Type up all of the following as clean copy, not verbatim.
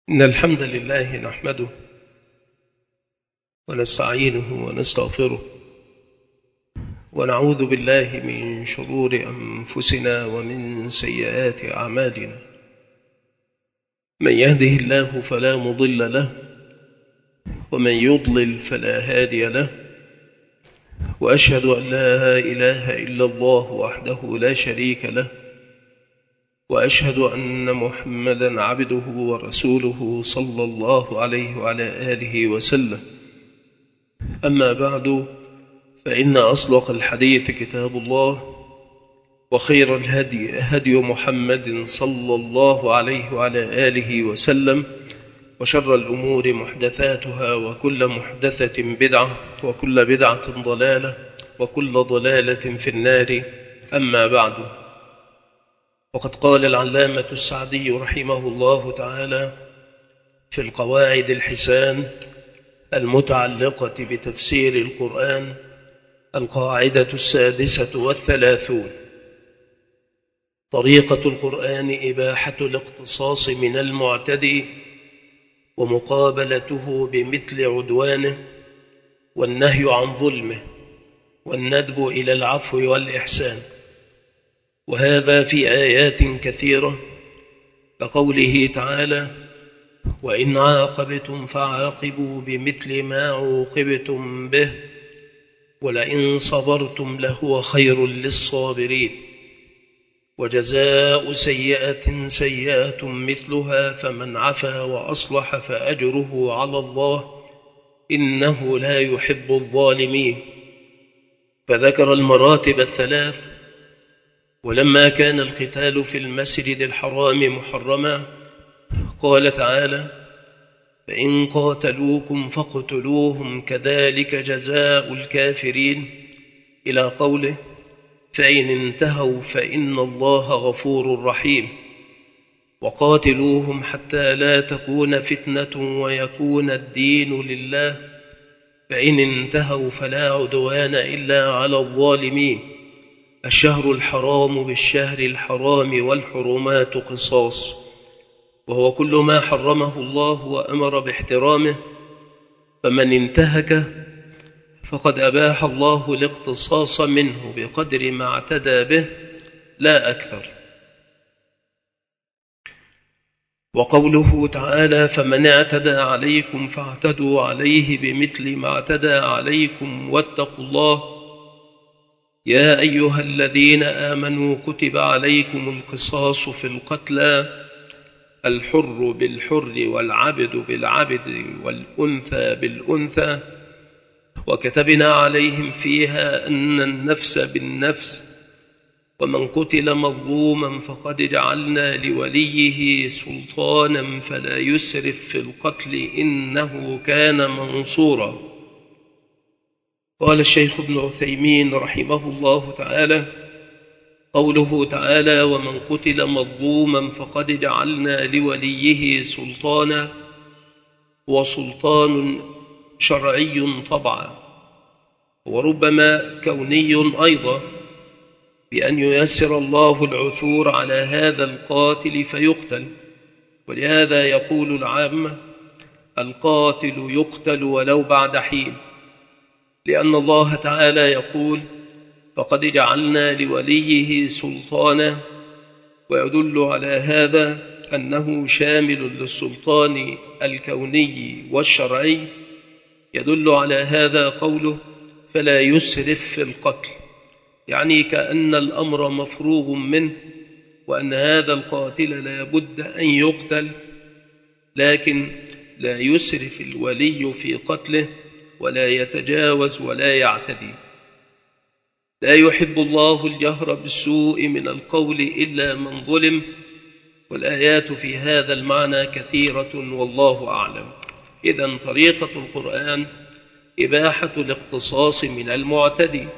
إن الحمد لله نحمده ونستعينه ونستغفره ونعوذ بالله من شرور أنفسنا ومن سيئات أعمالنا. من يهده الله فلا مضل له ومن يضلل فلا هادي له، وأشهد أن لا إله إلا الله وحده لا شريك له، وأشهد أن محمدًا عبده ورسوله صلى الله عليه وعلى آله وسلم. أما بعد، فإن أصدق الحديث كتاب الله، وخير الهدي هدي محمد صلى الله عليه وعلى آله وسلم، وشر الأمور محدثاتها، وكل محدثة بدعة، وكل بدعة ضلالة، وكل ضلالة في النار. أما بعد، وقد قال العلامة السعدي رحمه الله تعالى في القواعد الحسان المتعلقة بتفسير القرآن: القاعدة 36. طريقة القرآن إباحة الاقتصاص من المعتدي ومقابلته بمثل عدوانه، والنهي عن ظلمه، والندب إلى العفو والإحسان، وهذا في آيات كثيرة، كقوله تعالى: وإن عاقبتم فعاقبوا بمثل ما عوقبتم به ولئن صبرتم لهو خير للصابرين، وجزاء سيئة سيئة مثلها فمن عفا وأصلح فأجره على الله إنه لا يحب الظالمين. فذكر المراتب الثلاث. ولما كان القتال في المسجد الحرام محرما، قال تعالى: فإن قاتلوكم فاقتلوهم كذلك جزاء الكافرين، إلى قوله: فإن انتهوا فإن الله غفور رحيم، وقاتلوهم حتى لا تكون فتنة ويكون الدين لله، فإن انتهوا فلا عدوان إلا على الظالمين. الشهر الحرام بالشهر الحرام والحرمات قصاص، وهو كل ما حرمه الله وأمر باحترامه، فمن انتهك فقد أباح الله الاقتصاص منه بقدر ما اعتدى به لا أكثر. وقوله تعالى: فمن اعتدى عليكم فاعتدوا عليه بمثل ما اعتدى عليكم واتقوا الله يا أيها الذين آمنوا كتب عليكم القصاص في القتلى، الحر بالحر والعبد بالعبد والأنثى بالأنثى، وكتبنا عليهم فيها أن النفس بالنفس، ومن قتل مظلوما فقد جعلنا لوليه سلطانا فلا يسرف في القتل إنه كان منصورا. قال الشيخ ابن عثيمين رحمه الله تعالى: قوله تعالى: ومن قتل مظلوما فقد جعلنا لوليه سلطانا، وسلطان شرعي طبعا، وربما كوني أيضا، بأن ييسر الله العثور على هذا القاتل فيقتل. ولهذا يقول العامة: القاتل يقتل ولو بعد حين، لأن الله تعالى يقول: فقد جعلنا لوليه سلطانا، ويدل على هذا أنه شامل للسلطان الكوني والشرعي. يدل على هذا قوله: فلا يسرف في القتل، يعني كأن الأمر مفروغ منه، وأن هذا القاتل لا بد أن يقتل، لكن لا يسرف الولي في قتله، ولا يتجاوز ولا يعتدي. لا يحب الله الجهر بالسوء من القول إلا من ظلم، والآيات في هذا المعنى كثيرة والله أعلم. إذن طريقة القرآن إباحة الاقتصاص من المعتدي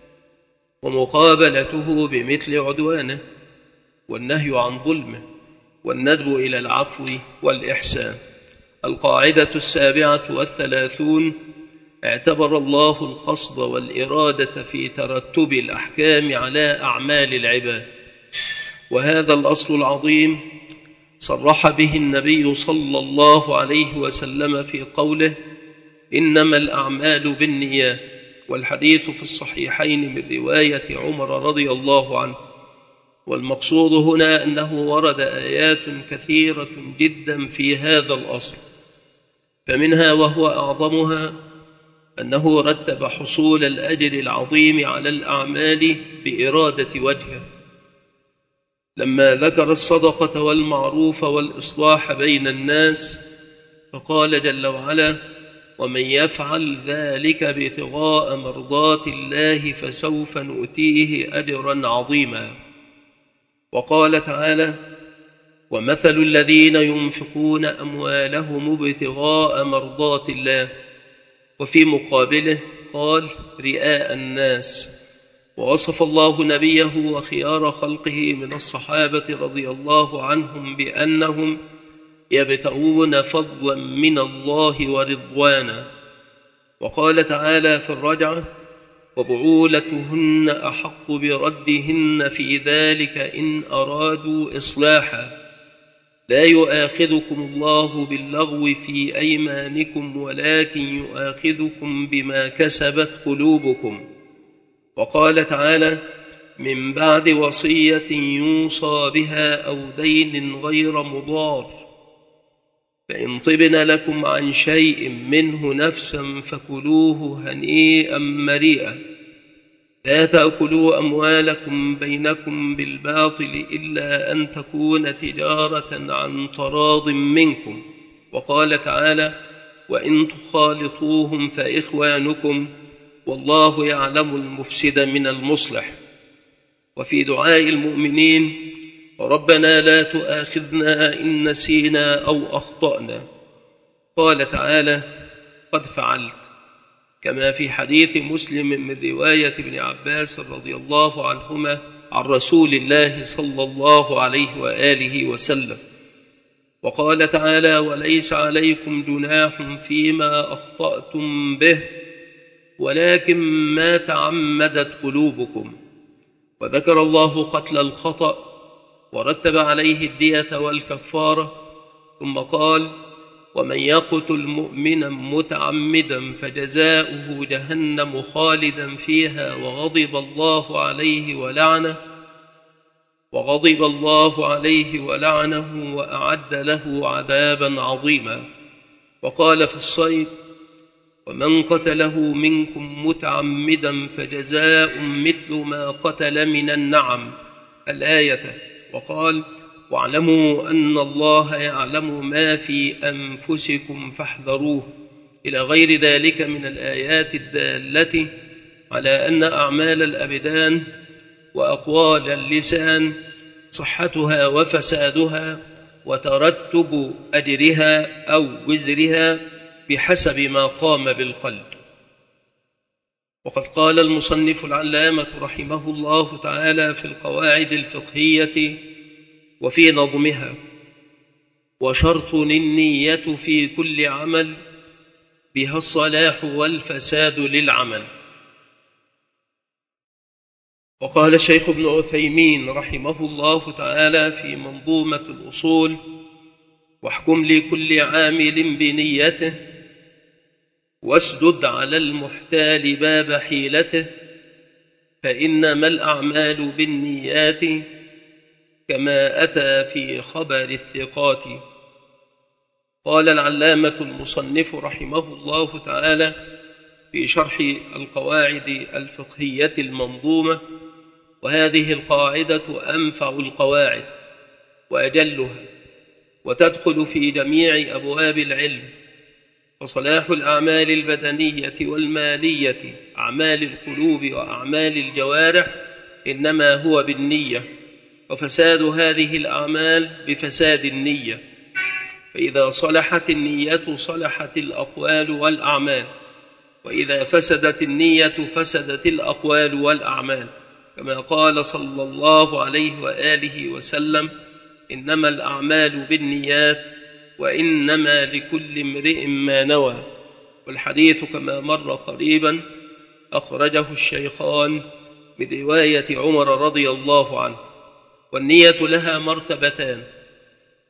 ومقابلته بمثل عدوانه، والنهي عن ظلمه، والندب إلى العفو والإحسان. القاعدة 37. اعتبر الله القصد والإرادة في ترتب الأحكام على أعمال العباد، وهذا الأصل العظيم صرح به النبي صلى الله عليه وسلم في قوله: إنما الأعمال بالنيات، والحديث في الصحيحين من رواية عمر رضي الله عنه. والمقصود هنا أنه ورد آيات كثيرة جدا في هذا الأصل، فمنها وهو أعظمها أنه رتب حصول الأجر العظيم على الأعمال بإرادة وجهه، لما ذكر الصدقة والمعروف والإصلاح بين الناس فقال جل وعلا: ومن يفعل ذلك ابتغاء مرضات الله فسوف نؤتيه أجرا عظيما. وقال تعالى: ومثل الذين ينفقون أموالهم ابتغاء مرضات الله. وفي مقابله قال: رئاء الناس. ووصف الله نبيه وخيار خلقه من الصحابة رضي الله عنهم بأنهم يبتغون فضلا من الله ورضوانا. وقال تعالى في الرجعة: وبعولتهن أحق بردهن في ذلك إن أرادوا إصلاحا، لا يؤاخذكم الله باللغو في أيمانكم ولكن يؤاخذكم بما كسبت قلوبكم. وقال تعالى: من بعد وصية يوصى بها أو دين غير مضار، فإن طبن لكم عن شيء منه نفسا فكلوه هنيئا مريئا، لا تأكلوا أموالكم بينكم بالباطل إلا أن تكون تجارة عن تراض منكم. وقال تعالى: وإن تخالطوهم فإخوانكم والله يعلم المفسد من المصلح. وفي دعاء المؤمنين: ربنا لا تؤاخذنا إن نسينا أو أخطأنا، قال تعالى: قد فعلت، كما في حديث مسلم من رواية ابن عباس رضي الله عنهما عن رسول الله صلى الله عليه وآله وسلم. وقال تعالى: وليس عليكم جناح فيما أخطأتم به ولكن ما تعمدت قلوبكم. وذكر الله قتل الخطأ ورتب عليه الدية والكفارة، ثم قال: ومن يقتل مؤمنا متعمدا فجزاؤه جهنم خالدا فيها وغضب الله عليه ولعنه وأعد له عذابا عظيما. وقال في الصيد: ومن قتله منكم متعمدا فجزاء مثل ما قتل من النعم، الآية. وقال: واعلموا أن الله يعلم ما في أنفسكم فاحذروه، إلى غير ذلك من الآيات الدالة على أن أعمال الأبدان وأقوال اللسان صحتها وفسادها وترتب أجرها أو وزرها بحسب ما قام بالقلب. وقد قال المصنف العلامة رحمه الله تعالى في القواعد الفقهية وفي نظمها: وشرط النية في كل عمل بها الصلاح والفساد للعمل. وقال الشيخ ابن عثيمين رحمه الله تعالى في منظومة الأصول: واحكم لكل عامل بنيته واسدد على المحتال باب حيلته، فإنما الأعمال بالنيات كما أتى في خبر الثقات. قال العلامة المصنف رحمه الله تعالى في شرح القواعد الفقهية المنظومة: وهذه القاعدة أنفع القواعد وأجلها، وتدخل في جميع أبواب العلم. فصلاح الأعمال البدنية والمالية، أعمال القلوب وأعمال الجوارح، إنما هو بالنية، وفساد هذه الأعمال بفساد النية. فإذا صلحت النية صلحت الأقوال والأعمال، وإذا فسدت النية فسدت الأقوال والأعمال، كما قال صلى الله عليه وآله وسلم: إنما الأعمال بالنيات وإنما لكل امرئ ما نوى. والحديث كما مر قريبا أخرجه الشيخان من رواية عمر رضي الله عنه. والنية لها مرتبتان: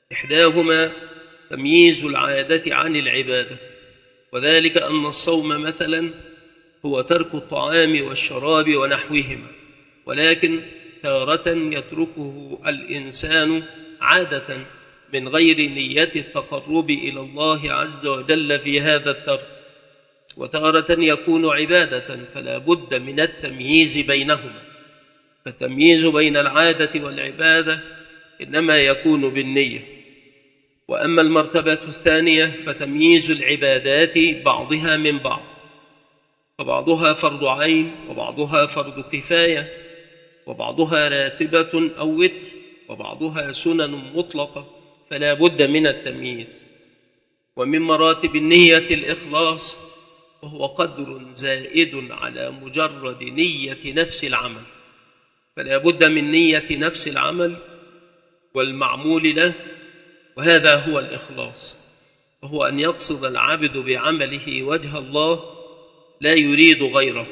إحداهما تمييز العادة عن العبادة، وذلك أن الصوم مثلا هو ترك الطعام والشراب ونحوهما، ولكن تارة يتركه الإنسان عادة من غير نية التقرب إلى الله عز وجل في هذا الترك، وتارة يكون عبادة، فلا بد من التمييز بينهما. فالتمييز بين العادة والعبادة إنما يكون بالنية. وأما المرتبة الثانية فتمييز العبادات بعضها من بعض، فبعضها فرض عين، وبعضها فرض كفاية، وبعضها راتبة أو وتر، وبعضها سنن مطلقة، فلا بد من التمييز. ومن مراتب النية الإخلاص، وهو قدر زائد على مجرد نية نفس العمل، فلا بد من نية نفس العمل والمعمول له، وهذا هو الإخلاص، وهو أن يقصد العبد بعمله وجه الله لا يريد غيره.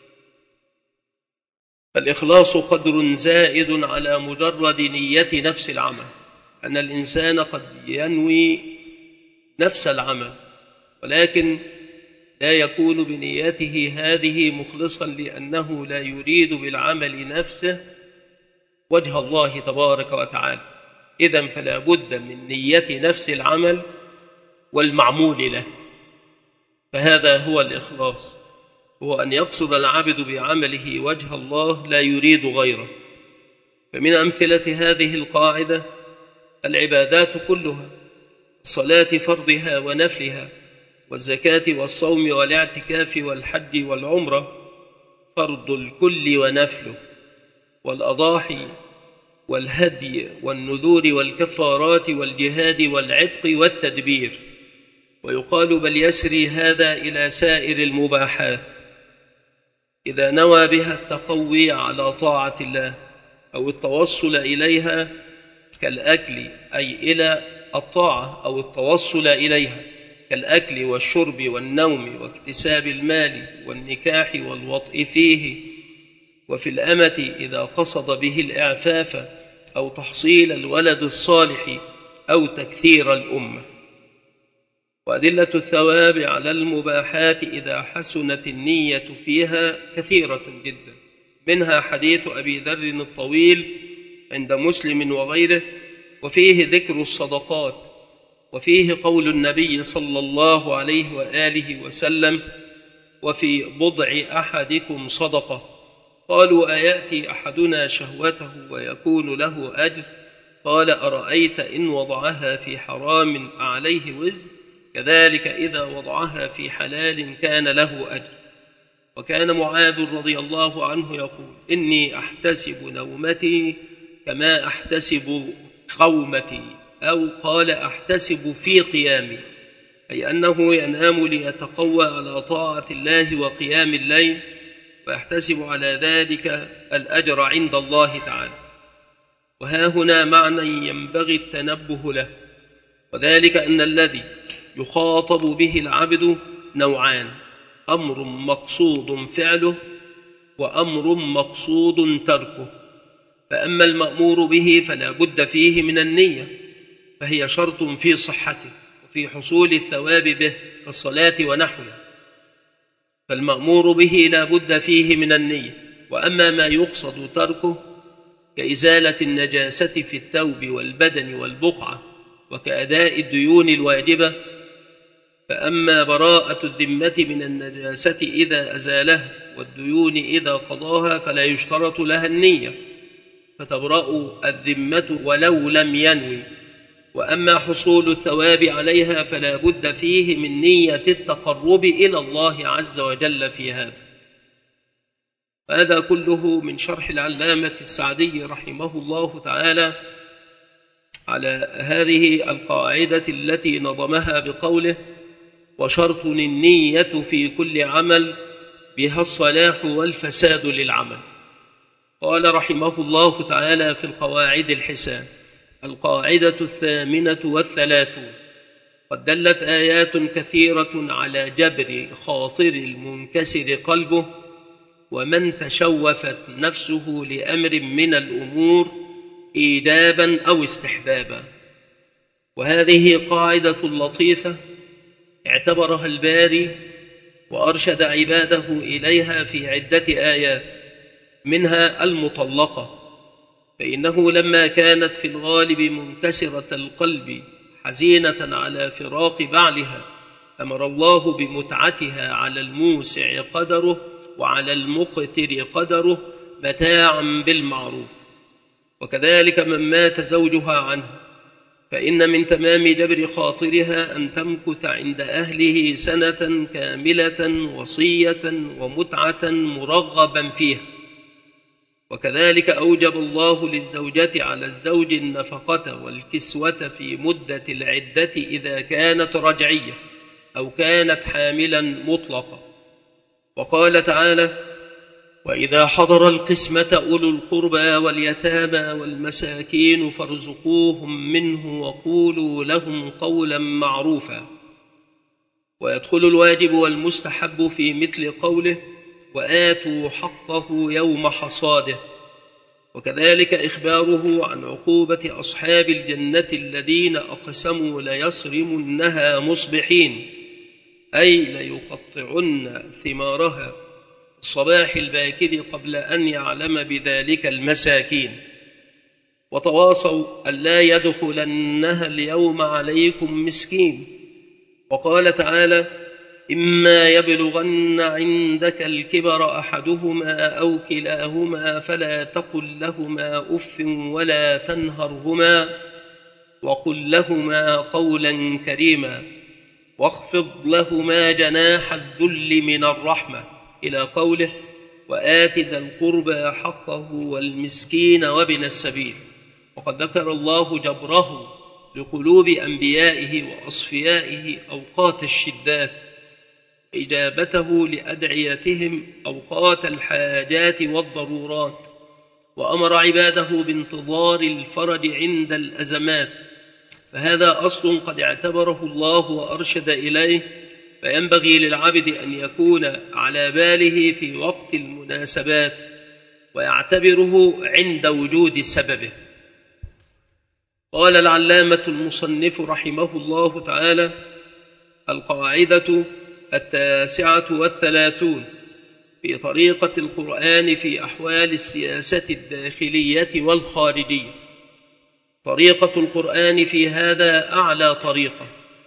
الإخلاص قدر زائد على مجرد نية نفس العمل، أن الإنسان قد ينوي نفس العمل ولكن لا يكون بنيته هذه مخلصا، لأنه لا يريد بالعمل نفسه وجه الله تبارك وتعالى. إذن فلا بد من نية نفس العمل والمعمول له، فهذا هو الإخلاص، هو أن يقصد العبد بعمله وجه الله لا يريد غيره. فمن أمثلة هذه القاعدة العبادات كلها، الصلاة فرضها ونفلها، والزكاة والصوم والاعتكاف والحج والعمرة فرض الكل ونفله، والأضاحي والهدي والنذور والكفارات والجهاد والعتق والتدبير. ويقال بل يسري هذا إلى سائر المباحات إذا نوى بها التقوي على طاعة الله أو التوصل إليها، كالأكل أي إلى الطاعة أو التوصل إليها، كالأكل والشرب والنوم واكتساب المال والنكاح والوطء فيه، وفي الأمة إذا قصد به الإعفاف أو تحصيل الولد الصالح أو تكثير الأمة. وأدلة الثواب على المباحات إذا حسنت النية فيها كثيرة جدا، منها حديث أبي ذر الطويل عند مسلم وغيره، وفيه ذكر الصدقات، وفيه قول النبي صلى الله عليه وآله وسلم: وفي بضع أحدكم صدقة. قالوا: أيأتي أحدنا شهوته ويكون له أجر؟ قال: أرأيت إن وضعها في حرام عليه وزر؟ كذلك إذا وضعها في حلال كان له أجر. وكان معاذ رضي الله عنه يقول: إني أحتسب نومتي كما أحتسب قومتي، أو قال: أحتسب في قيامي، أي أنه ينام ليتقوى على طاعة الله وقيام الليل، ويحتسب على ذلك الأجر عند الله تعالى. وها هنا معنى ينبغي التنبه له، وذلك أن الذي يخاطب به العبد نوعان: أمر مقصود فعله، وأمر مقصود تركه. فأما المأمور به فلا بد فيه من النية، فهي شرط في صحته وفي حصول الثواب به، كالصلاة ونحوها، فالمأمور به لا بد فيه من النية. وأما ما يقصد تركه كإزالة النجاسة في الثوب والبدن والبقعة، وكأداء الديون الواجبة، فأما براءة الذمة من النجاسة إذا أزالها والديون إذا قضاها فلا يشترط لها النية، فتبرأ الذمة ولو لم ينوي. وأما حصول الثواب عليها فلا بد فيه من نية التقرب إلى الله عز وجل في هذا. هذا كله من شرح العلامة السعدي رحمه الله تعالى على هذه القاعدة التي نظمها بقوله: وشرط النية في كل عمل بها الصلاح والفساد للعمل. قال رحمه الله تعالى في القواعد الحسان: القاعدة 38، قد دلت آيات كثيرة على جبر خاطر المنكسر قلبه، ومن تشوفت نفسه لأمر من الأمور إيجابا أو استحبابا. وهذه قاعدة لطيفة اعتبرها الباري وأرشد عباده إليها في عدة آيات، منها المطلقة، فإنه لما كانت في الغالب منكسرة القلب حزينة على فراق بعلها أمر الله بمتعتها على الموسع قدره وعلى المقتر قدره متاعا بالمعروف. وكذلك من مات زوجها عنه فإن من تمام جبر خاطرها أن تمكث عند أهله سنة كاملة وصية ومتعة مرغبا فيها. وكذلك أوجب الله للزوجة على الزوج النفقة والكسوة في مدة العدة إذا كانت رجعية أو كانت حاملا مطلقة. وقال تعالى: وإذا حضر القسمة أولو القربى واليتامى والمساكين فارزقوهم منه وقولوا لهم قولا معروفا. ويدخل الواجب والمستحب في مثل قوله: وآتوا حقه يوم حصاده. وكذلك إخباره عن عقوبة أصحاب الجنة الذين أقسموا ليصرمنها مصبحين، أي ليقطعن ثمارها الصباح الباكر قبل أن يعلم بذلك المساكين. وتواصوا ألا يدخلنها اليوم عليكم مسكين. وقال تعالى: إما يبلغن عندك الكبر أحدهما أو كلاهما فلا تقل لهما أف ولا تنهرهما وقل لهما قولا كريما واخفض لهما جناح الذل من الرحمة، إلى قوله: وآت ذا القربى حقه والمسكين وابن السبيل. وقد ذكر الله جبره لقلوب أنبيائه وأصفيائه أوقات الشدات، إجابته لأدعيتهم أوقات الحاجات والضرورات، وأمر عباده بانتظار الفرج عند الأزمات. فهذا أصل قد اعتبره الله وأرشد إليه، فينبغي للعبد أن يكون على باله في وقت المناسبات ويعتبره عند وجود سببه. قال العلامة المصنف رحمه الله تعالى: القاعدة 39 في طريقة القرآن في أحوال السياسة الداخلية والخارجية. طريقة القرآن في هذا أعلى طريقة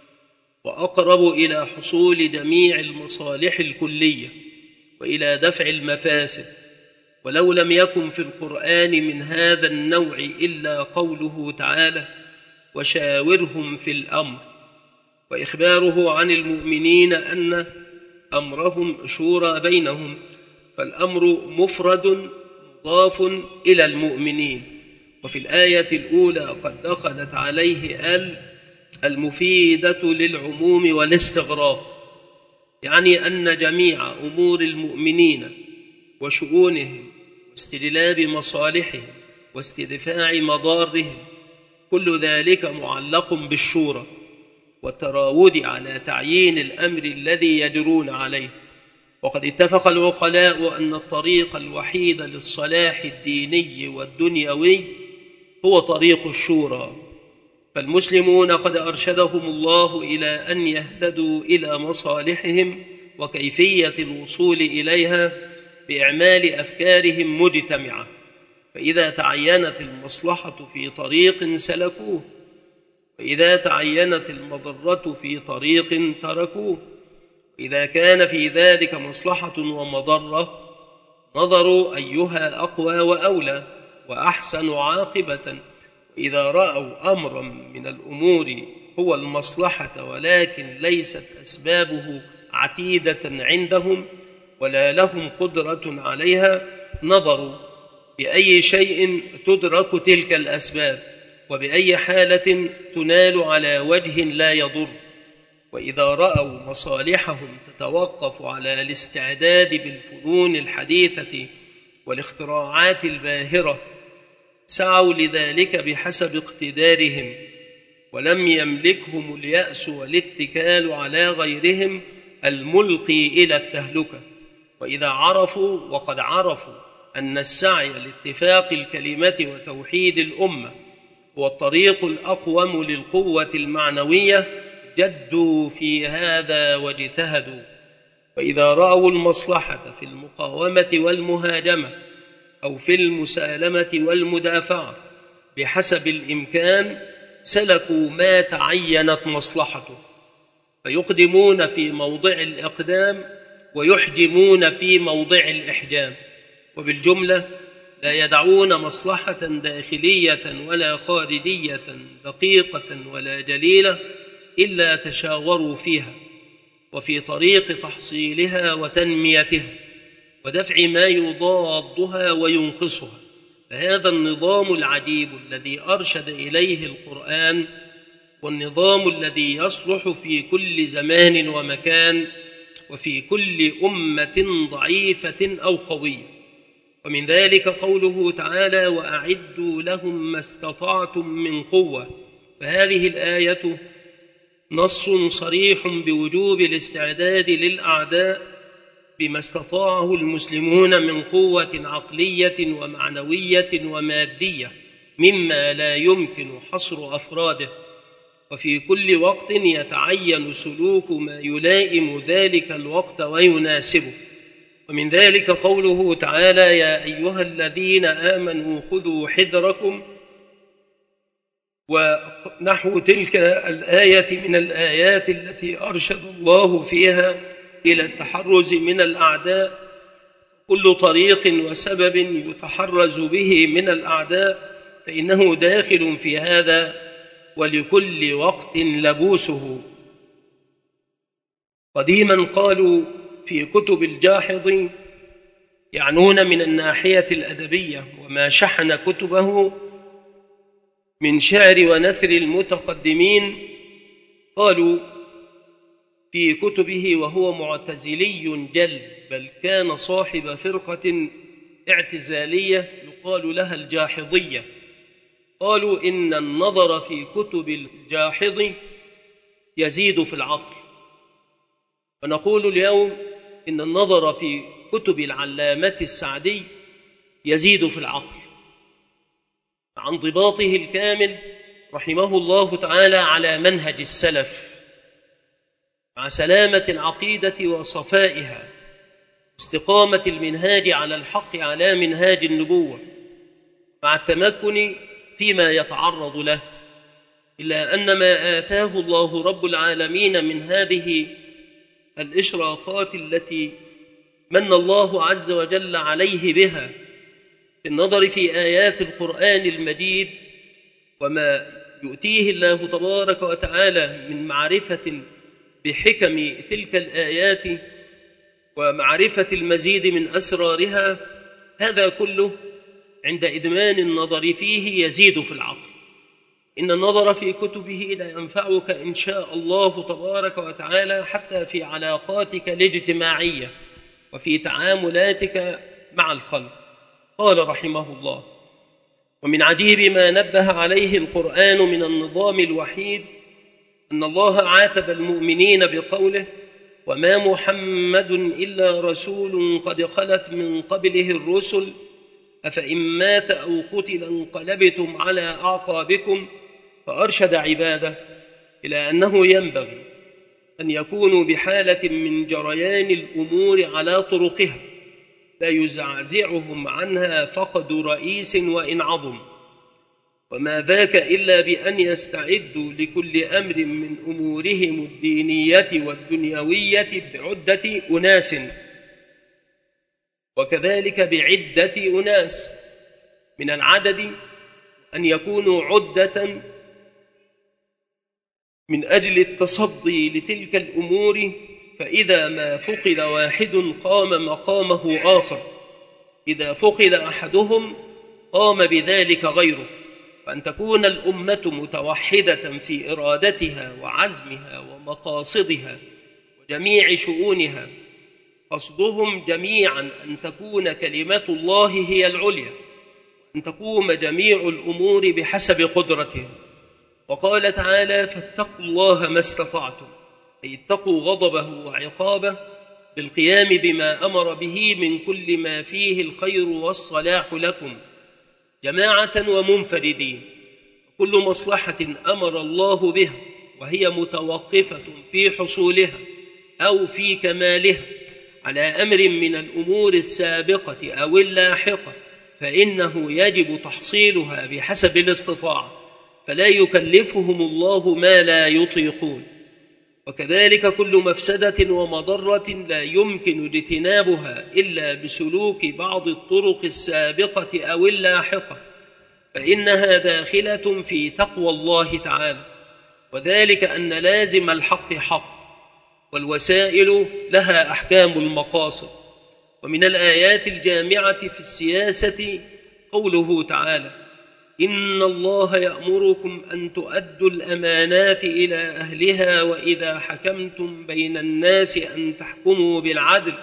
وأقرب إلى حصول جميع المصالح الكلية وإلى دفع المفاسد. ولو لم يكن في القرآن من هذا النوع إلا قوله تعالى: وشاورهم في الأمر، وإخباره عن المؤمنين أن أمرهم شورى بينهم، فالأمر مفرد مضاف إلى المؤمنين. وفي الآية الأولى قد دخلت عليه المفيدة للعموم والاستغراق، يعني أن جميع أمور المؤمنين وشؤونهم واستجلاب مصالحهم واستدفاع مضارهم كل ذلك معلق بالشورى والتراود على تعيين الأمر الذي يجرون عليه. وقد اتفق العقلاء أن الطريق الوحيد للصلاح الديني والدنيوي هو طريق الشورى، فالمسلمون قد أرشدهم الله إلى أن يهتدوا إلى مصالحهم وكيفية الوصول إليها بإعمال أفكارهم مجتمعة، فإذا تعينت المصلحة في طريق سلكوه، وإذا تعينت المضرة في طريق تركوه. إذا كان في ذلك مصلحة ومضرة نظروا أيها أقوى وأولى وأحسن عاقبة. وإذا رأوا أمرا من الأمور هو المصلحة ولكن ليست أسبابه عتيدة عندهم ولا لهم قدرة عليها نظروا بأي شيء تدرك تلك الأسباب وبأي حالة تنال على وجه لا يضر. وإذا رأوا مصالحهم تتوقف على الاستعداد بالفنون الحديثة والاختراعات الباهرة سعوا لذلك بحسب اقتدارهم، ولم يملكهم اليأس والاتكال على غيرهم الملقي إلى التهلكة. وإذا عرفوا وقد عرفوا أن السعي لاتفاق الكلمة وتوحيد الأمة هو الطريق الأقوم للقوة المعنوية، جدوا في هذا واجتهدوا، وإذا رأوا المصلحة في المقاومة والمهاجمة أو في المسالمة والمدافعة بحسب الإمكان سلكوا ما تعينت مصلحته، فيقدمون في موضع الإقدام ويحجمون في موضع الإحجام، وبالجملة لا يدعون مصلحة داخلية ولا خارجية دقيقة ولا جليلة إلا تشاوروا فيها وفي طريق تحصيلها وتنميتها ودفع ما يضادها وينقصها. فهذا النظام العجيب الذي أرشد إليه القرآن، والنظام الذي يصلح في كل زمان ومكان وفي كل أمة ضعيفة أو قوية. ومن ذلك قوله تعالى: وأعدوا لهم ما استطعتم من قوة. فهذه الآية نص صريح بوجوب الاستعداد للأعداء بما استطاعه المسلمون من قوة عقلية ومعنوية ومادية مما لا يمكن حصر أفراده، وفي كل وقت يتعين سلوك ما يلائم ذلك الوقت ويناسبه. ومن ذلك قوله تعالى: يا أيها الذين آمنوا خذوا حذركم، ونحو تلك الآية من الآيات التي أرشد الله فيها إلى التحرز من الأعداء. كل طريق وسبب يتحرز به من الأعداء فإنه داخل في هذا، ولكل وقت لبوسه. قديما قالوا في كتب الجاحظ، يعنون من الناحية الأدبية وما شحن كتبه من شعر ونثر المتقدمين، قالوا في كتبه وهو معتزلي جلد، بل كان صاحب فرقة اعتزالية يقال لها الجاحظية، قالوا إن النظر في كتب الجاحظ يزيد في العقل. ونقول اليوم إن النظر في كتب العلامة السعدي يزيد في العقل، عن ضباطه الكامل رحمه الله تعالى على منهج السلف، مع سلامة العقيدة وصفائها، استقامة المنهاج على الحق على منهاج النبوة، مع التمكن فيما يتعرض له، إلا أن ما آتاه الله رب العالمين من هذه الإشراقات التي من الله عز وجل عليه بها في النظر في آيات القرآن المجيد، وما يؤتيه الله تبارك وتعالى من معرفة بحكم تلك الآيات ومعرفة المزيد من أسرارها، هذا كله عند إدمان النظر فيه يزيد في العقل. إن النظر في كتبه لا ينفعك إن شاء الله تبارك وتعالى حتى في علاقاتك الاجتماعية وفي تعاملاتك مع الخلق. قال رحمه الله: ومن عجيب ما نبه عليه القرآن من النظام الوحيد أن الله عاتب المؤمنين بقوله: وما محمد إلا رسول قد خلت من قبله الرسل أفإن مات أو قتل انقلبتم على أعقابكم. فأرشد عباده إلى أنه ينبغي أن يكونوا بحالة من جريان الأمور على طرقها لا يزعزعهم عنها فقد رئيس وإن عظم، وما ذاك إلا بأن يستعدوا لكل أمر من أمورهم الدينية والدنيوية بعدة أناس، وكذلك بعدة أناس من العدد، أن يكونوا عدة من أجل التصدي لتلك الأمور، فإذا ما فقد واحد قام مقامه آخر، إذا فقد أحدهم قام بذلك غيره، وأن تكون الأمة متوحدة في إرادتها وعزمها ومقاصدها وجميع شؤونها، قصدهم جميعا أن تكون كلمة الله هي العليا، أن تقوم جميع الأمور بحسب قدرتهم. وقال تعالى: فاتقوا الله ما استطعتم، أي اتقوا غضبه وعقابه بالقيام بما أمر به من كل ما فيه الخير والصلاح لكم، جماعة ومنفردين. وكل مصلحة أمر الله بها وهي متوقفة في حصولها أو في كمالها على أمر من الأمور السابقة أو اللاحقة فإنه يجب تحصيلها بحسب الاستطاعة، فلا يكلفهم الله ما لا يطيقون. وكذلك كل مفسدة ومضرة لا يمكن اجتنابها إلا بسلوك بعض الطرق السابقة أو اللاحقة، فإنها داخلة في تقوى الله تعالى، وذلك أن لازم الحق حق، والوسائل لها أحكام المقاصد. ومن الآيات الجامعة في السياسة قوله تعالى: إن الله يأمركم أن تؤدوا الأمانات إلى أهلها وإذا حكمتم بين الناس أن تحكموا بالعدل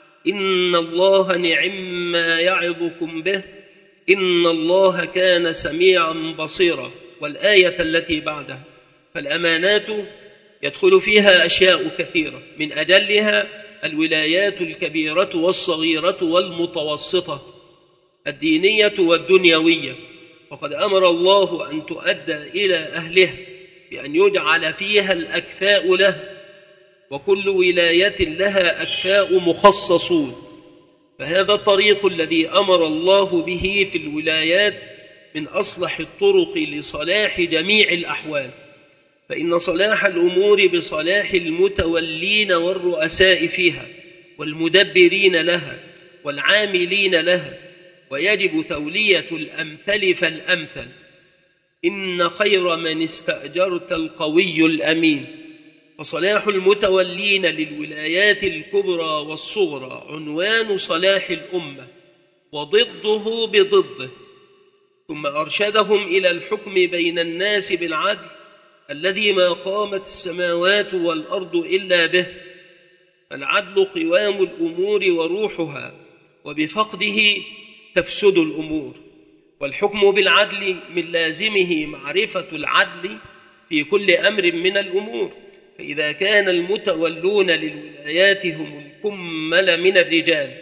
إن الله نعم ما يعظكم به إن الله كان سميعا بصيرا. والآية التي بعدها. فالأمانات يدخل فيها أشياء كثيرة، من أجلها الولايات الكبيرة والصغيرة والمتوسطة، الدينية والدنيوية، وقد أمر الله أن تؤدى إلى أهلها بأن يجعل فيها الأكفاء له، وكل ولاية لها أكفاء مخصصون. فهذا الطريق الذي أمر الله به في الولايات من أصلح الطرق لصلاح جميع الأحوال، فإن صلاح الأمور بصلاح المتولين والرؤساء فيها والمدبرين لها والعاملين لها، ويجب تولية الأمثل فالأمثل. إن خير من استأجرت القوي الأمين. فصلاح المتولين للولايات الكبرى والصغرى عنوان صلاح الأمة وضده بضده. ثم أرشدهم إلى الحكم بين الناس بالعدل الذي ما قامت السماوات والأرض إلا به. العدل قوام الأمور وروحها، وبفقده تفسد الأمور. والحكم بالعدل من لازمه معرفة العدل في كل أمر من الأمور، فإذا كان المتولون للولايات هم الكمل من الرجال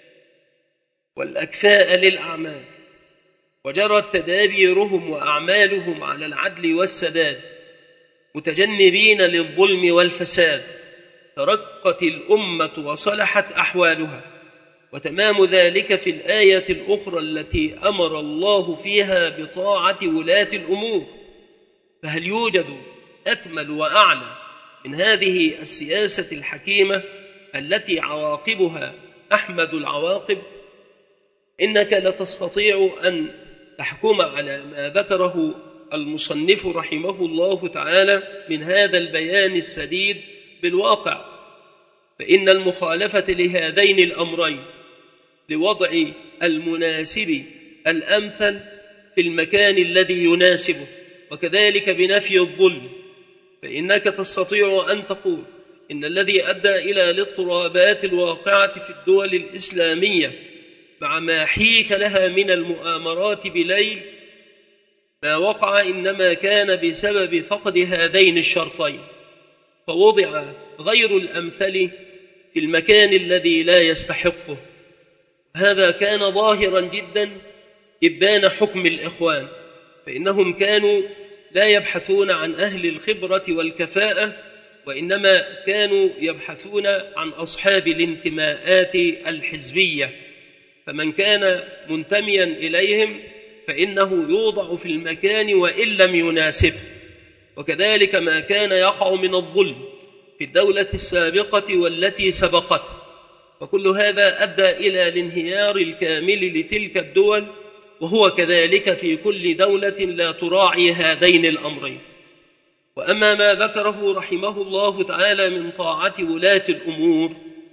والأكفاء للأعمال، وجرت تدابيرهم وأعمالهم على العدل والسداد متجنبين للظلم والفساد، ترقت الأمة وصلحت أحوالها. وتمام ذلك في الآية الأخرى التي أمر الله فيها بطاعة ولاة الأمور. فهل يوجد أكمل وأعلى من هذه السياسة الحكيمة التي عواقبها أحمد العواقب؟ إنك لتستطيع أن تحكم على ما ذكره المصنف رحمه الله تعالى من هذا البيان السديد بالواقع. فإن المخالفة لهذين الأمرين لوضع المناسب الأمثل في المكان الذي يناسبه، وكذلك بنفي الظلم. فإنك تستطيع أن تقول إن الذي أدى إلى الاضطرابات الواقعة في الدول الإسلامية مع ما حيك لها من المؤامرات بليل ما وقع إنما كان بسبب فقد هذين الشرطين، فوضع غير الأمثل في المكان الذي لا يستحقه. هذا كان ظاهرا جدا إبان حكم الإخوان، فإنهم كانوا لا يبحثون عن أهل الخبرة والكفاءة، وإنما كانوا يبحثون عن أصحاب الانتماءات الحزبية، فمن كان منتميا إليهم فإنه يوضع في المكان وإن لم يناسبه. وكذلك ما كان يقع من الظلم في الدولة السابقة والتي سبقته، وكل هذا أدى إلى الانهيار الكامل لتلك الدول، وهو كذلك في كل دولة لا تراعي هذين الأمرين. وأما ما ذكره رحمه الله تعالى من طاعة ولاة الأمور،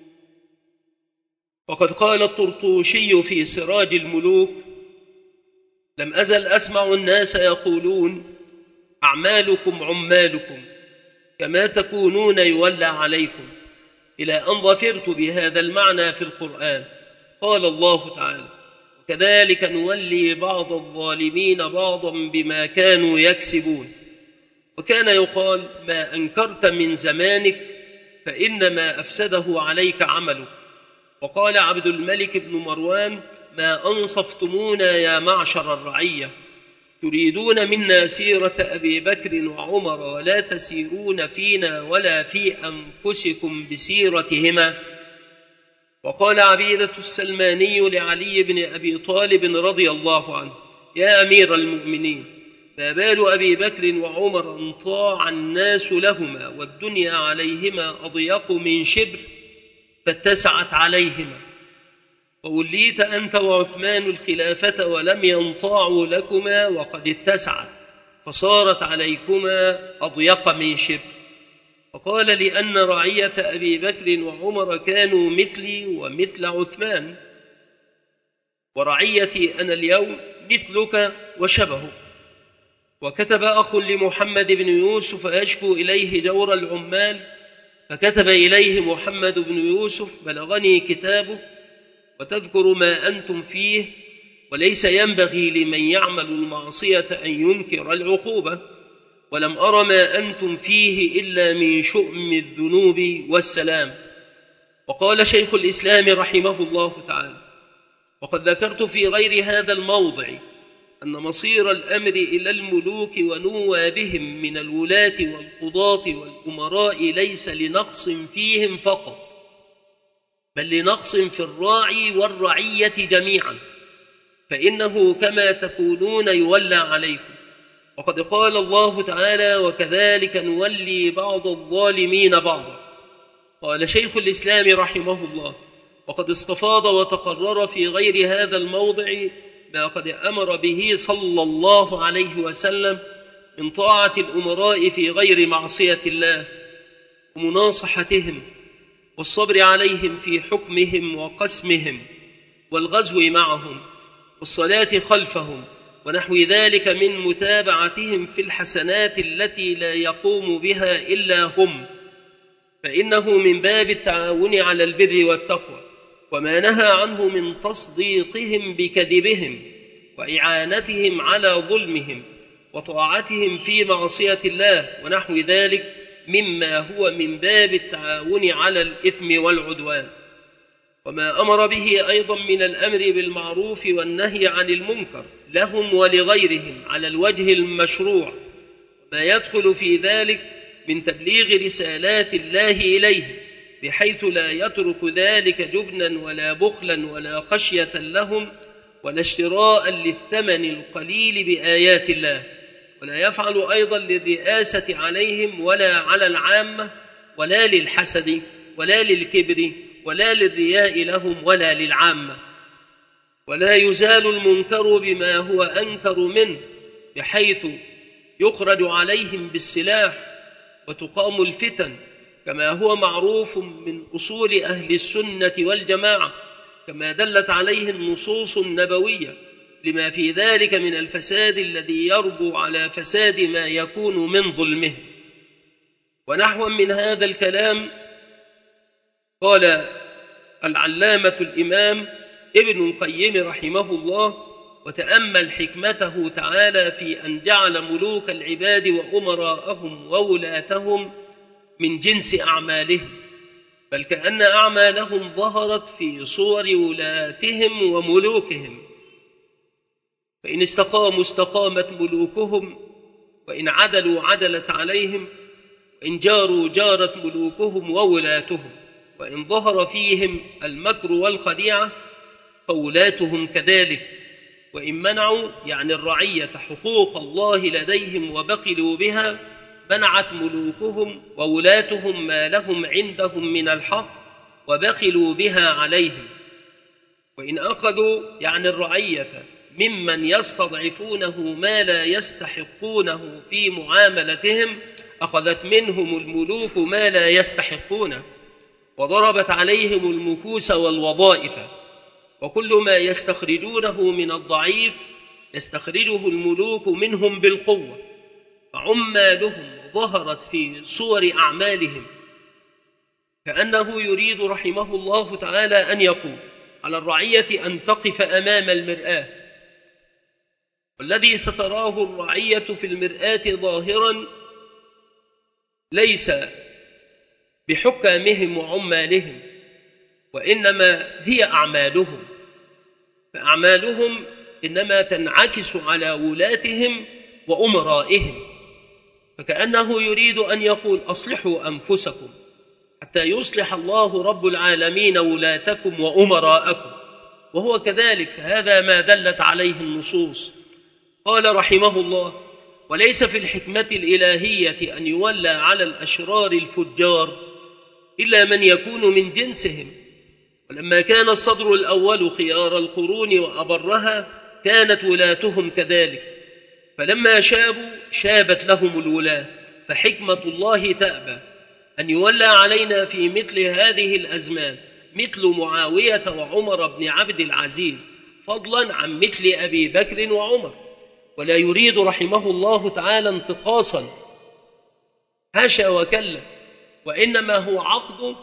وقد قال الطرطوشي في سراج الملوك: لم أزل أسمع الناس يقولون أعمالكم عمالكم كما تكونون يولى عليكم، إلى أن ظفرت بهذا المعنى في القرآن. قال الله تعالى: كذلك نولي بعض الظالمين بعضا بما كانوا يكسبون. وكان يقال: ما أنكرت من زمانك فإنما أفسده عليك عملك. وقال عبد الملك بن مروان: ما أنصفتمونا يا معشر الرعية. تريدون منا سيرة أبي بكر وعمر ولا تسيرون فينا ولا في أنفسكم بسيرتهما. وقال عبيدة السلماني لعلي بن أبي طالب رضي الله عنه: يا أمير المؤمنين، ما بال أبي بكر وعمر انطاع الناس لهما والدنيا عليهما أضيق من شبر فاتسعت عليهما، ووليت أنت وعثمان الخلافة ولم ينطاعوا لكما وقد اتسعت فصارت عليكما أضيق من شبر. فقال: لأن رعية أبي بكر وعمر كانوا مثلي ومثل عثمان، ورعيتي أنا اليوم مثلك وشبهك. وكتب أخ لمحمد بن يوسف يشكو إليه جور العمال، فكتب إليه محمد بن يوسف: بلغني كتابه وتذكر ما أنتم فيه، وليس ينبغي لمن يعمل المعصية أن ينكر العقوبة، ولم أر ما أنتم فيه إلا من شؤم الذنوب والسلام. وقال شيخ الإسلام رحمه الله تعالى: وقد ذكرت في غير هذا الموضع أن مصير الأمر إلى الملوك ونوابهم من الولاة والقضاة والأمراء ليس لنقص فيهم فقط، بل لنقص في الراعي والرعية جميعا، فإنه كما تكونون يولى عليكم. وقد قال الله تعالى: وكذلك نولي بعض الظالمين بعضا. قال شيخ الإسلام رحمه الله: وقد استفاض وتقرر في غير هذا الموضع ما قد أمر به صلى الله عليه وسلم من طاعة الأمراء في غير معصية الله، ومناصحتهم، والصبر عليهم في حكمهم وقسمهم، والغزو معهم، والصلاة خلفهم، ونحو ذلك من متابعتهم في الحسنات التي لا يقوم بها إلا هم، فإنه من باب التعاون على البر والتقوى، وما نهى عنه من تصديقهم بكذبهم وإعانتهم على ظلمهم وطاعتهم في معصية الله، ونحو ذلك مما هو من باب التعاون على الإثم والعدوان. وما أمر به أيضا من الأمر بالمعروف والنهي عن المنكر لهم ولغيرهم على الوجه المشروع، ما يدخل في ذلك من تبليغ رسالات الله إليه، بحيث لا يترك ذلك جبنا ولا بخلا ولا خشية لهم ولا اشتراء للثمن القليل بآيات الله، ولا يفعل أيضا للرئاسة عليهم ولا على العامة، ولا للحسد ولا للكبر ولا للرياء لهم ولا للعامة. ولا يزال المنكر بما هو أنكر منه، بحيث يخرج عليهم بالسلاح وتقام الفتن، كما هو معروف من أصول أهل السنة والجماعة، كما دلت عليه النصوص النبوية، لما في ذلك من الفساد الذي يربو على فساد ما يكون من ظلمه. ونحو من هذا الكلام قال العلامة الإمام ابن القيم رحمه الله: وتأمل حكمته تعالى في أن جعل ملوك العباد وأمراءهم وولاتهم من جنس أعمالهم، بل كأن أعمالهم ظهرت في صور ولاتهم وملوكهم، فإن استقاموا استقامت ملوكهم، وإن عدلوا عدلت عليهم، وإن جاروا جارت ملوكهم وولاتهم، وإن ظهر فيهم المكر والخديعة فولاتهم كذلك، وإن منعوا يعني الرعية حقوق الله لديهم وبخلوا بها منعت ملوكهم وولاتهم ما لهم عندهم من الحق وبخلوا بها عليهم. وإن أخذوا يعني الرعية ممن يستضعفونه ما لا يستحقونه في معاملتهم أخذت منهم الملوك ما لا يستحقونه، وضربت عليهم المكوس والوظائف، وكل ما يستخرجونه من الضعيف يستخرجه الملوك منهم بالقوة، فعمالهم ظهرت في صور أعمالهم. كأنه يريد رحمه الله تعالى أن يقول: على الرعية أن تقف أمام المرآة، والذي ستراه الرعية في المرآة ظاهرا ليس بحكامهم وعمالهم، وإنما هي أعمالهم، فأعمالهم إنما تنعكس على ولاتهم وأمرائهم، فكأنه يريد أن يقول أصلحوا أنفسكم حتى يصلح الله رب العالمين ولاتكم وأمراءكم، وهو كذلك، فهذا ما دلت عليه النصوص. قال رحمه الله: وليس في الحكمة الإلهية أن يولى على الأشرار الفجار إلا من يكون من جنسهم، ولما كان الصدر الأول خيار القرون وأبرها كانت ولاتهم كذلك، فلما شابوا شابت لهم الولاة، فحكمة الله تأبى أن يولى علينا في مثل هذه الأزمان مثل معاوية وعمر بن عبد العزيز، فضلا عن مثل أبي بكر وعمر. ولا يريد رحمه الله تعالى انتقاصا، حاشا وكلا، وإنما هو عقد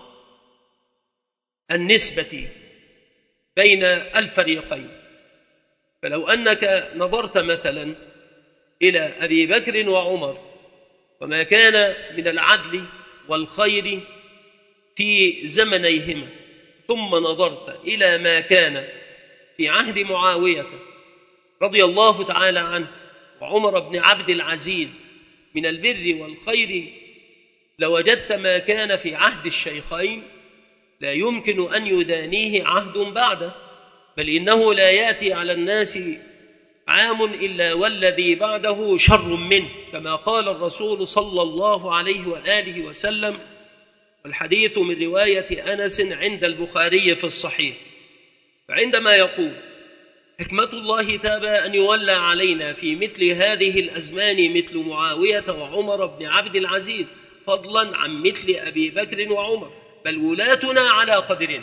النسبة بين الفريقين. فلو أنك نظرت مثلا إلى أبي بكر وعمر وما كان من العدل والخير في زمنيهما، ثم نظرت إلى ما كان في عهد معاوية رضي الله تعالى عنه وعمر بن عبد العزيز من البر والخير، لوجدت ما كان في عهد الشيخين لا يمكن أن يدانيه عهد بعده، بل إنه لا يأتي على الناس عام إلا والذي بعده شر منه، كما قال الرسول صلى الله عليه وآله وسلم، والحديث من رواية أنس عند البخاري في الصحيح. فعندما يقول حكمة الله تابى أن يولى علينا في مثل هذه الأزمان مثل معاوية وعمر بن عبد العزيز، فضلا عن مثل أبي بكر وعمر، بل ولاتنا على قدرنا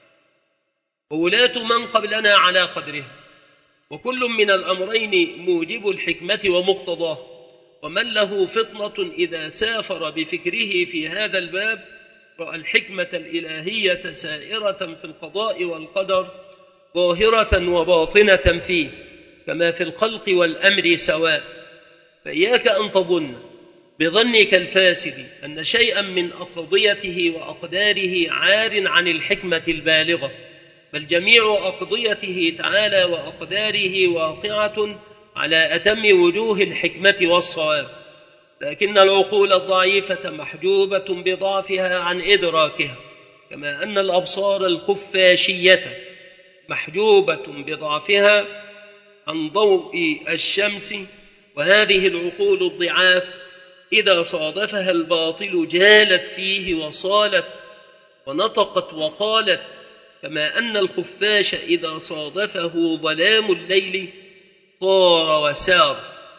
وولاة من قبلنا على قدرهم، وكل من الأمرين موجب الحكمة ومقتضاه. ومن له فطنة إذا سافر بفكره في هذا الباب رأى الحكمة الإلهية سائرة في القضاء والقدر ظاهرة وباطنة فيه، كما في الخلق والأمر سواء. فإياك أن تظن بظنك الفاسد أن شيئا من أقضيته وأقداره عار عن الحكمة البالغة، بل جميع أقضيته تعالى وأقداره واقعة على أتم وجوه الحكمة والصواب، لكن العقول الضعيفة محجوبة بضعفها عن إدراكها، كما أن الأبصار الخفاشية محجوبة بضعفها عن ضوء الشمس. وهذه العقول الضعاف إذا صادفها الباطل جالت فيه وصالت ونطقت وقالت، كما أن الخفاش إذا صادفه ظلام الليل طار وسار.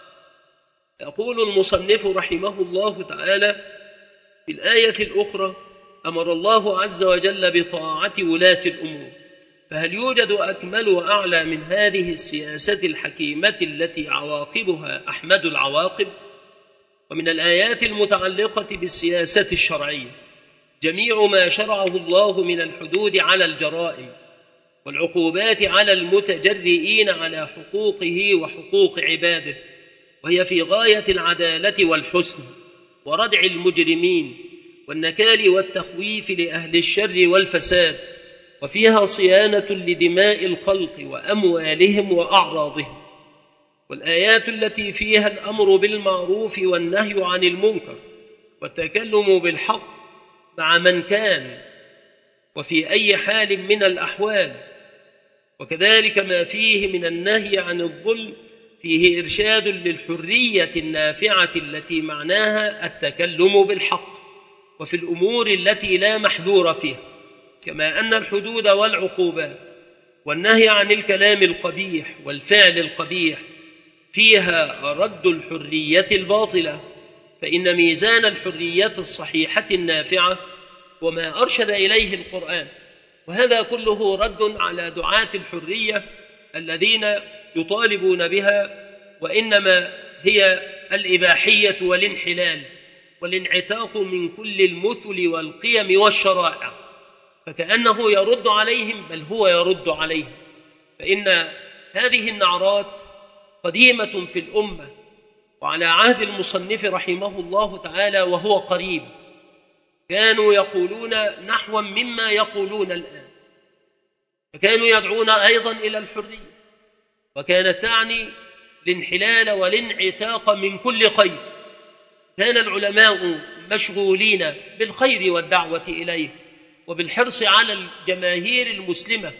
يقول المصنف رحمه الله تعالى في الآية الأخرى: أمر الله عز وجل بطاعة ولاة الأمور. فهل يوجد أكمل وأعلى من هذه السياسة الحكيمة التي عواقبها أحمد العواقب؟ ومن الآيات المتعلقة بالسياسة الشرعية جميع ما شرعه الله من الحدود على الجرائم والعقوبات على المتجرئين على حقوقه وحقوق عباده، وهي في غاية العدالة والحسن وردع المجرمين والنكال والتخويف لأهل الشر والفساد، وفيها صيانة لدماء الخلق وأموالهم وأعراضهم. والآيات التي فيها الأمر بالمعروف والنهي عن المنكر والتكلم بالحق مع من كان وفي أي حال من الأحوال، وكذلك ما فيه من النهي عن الظلم، فيه إرشاد للحرية النافعة التي معناها التكلم بالحق، وفي الأمور التي لا محذور فيها، كما أن الحدود والعقوبات والنهي عن الكلام القبيح والفعل القبيح فيها رد الحرية الباطلة، فإن ميزان الحرية الصحيحة النافعة وما أرشد إليه القرآن، وهذا كله رد على دعاة الحرية الذين يطالبون بها، وإنما هي الإباحية والانحلال والانعتاق من كل المثل والقيم والشرائع، فكأنه يرد عليهم، بل هو يرد عليهم. فإن هذه النعرات قديمة في الأمة، وعلى عهد المصنف رحمه الله تعالى وهو قريب كانوا يقولون نحوا مما يقولون الآن، فكانوا يدعون أيضا إلى الحرية، وكانت تعني الانحلال والانعتاق من كل قيد. كان العلماء مشغولين بالخير والدعوة إليه وبالحرص على الجماهير المسلمة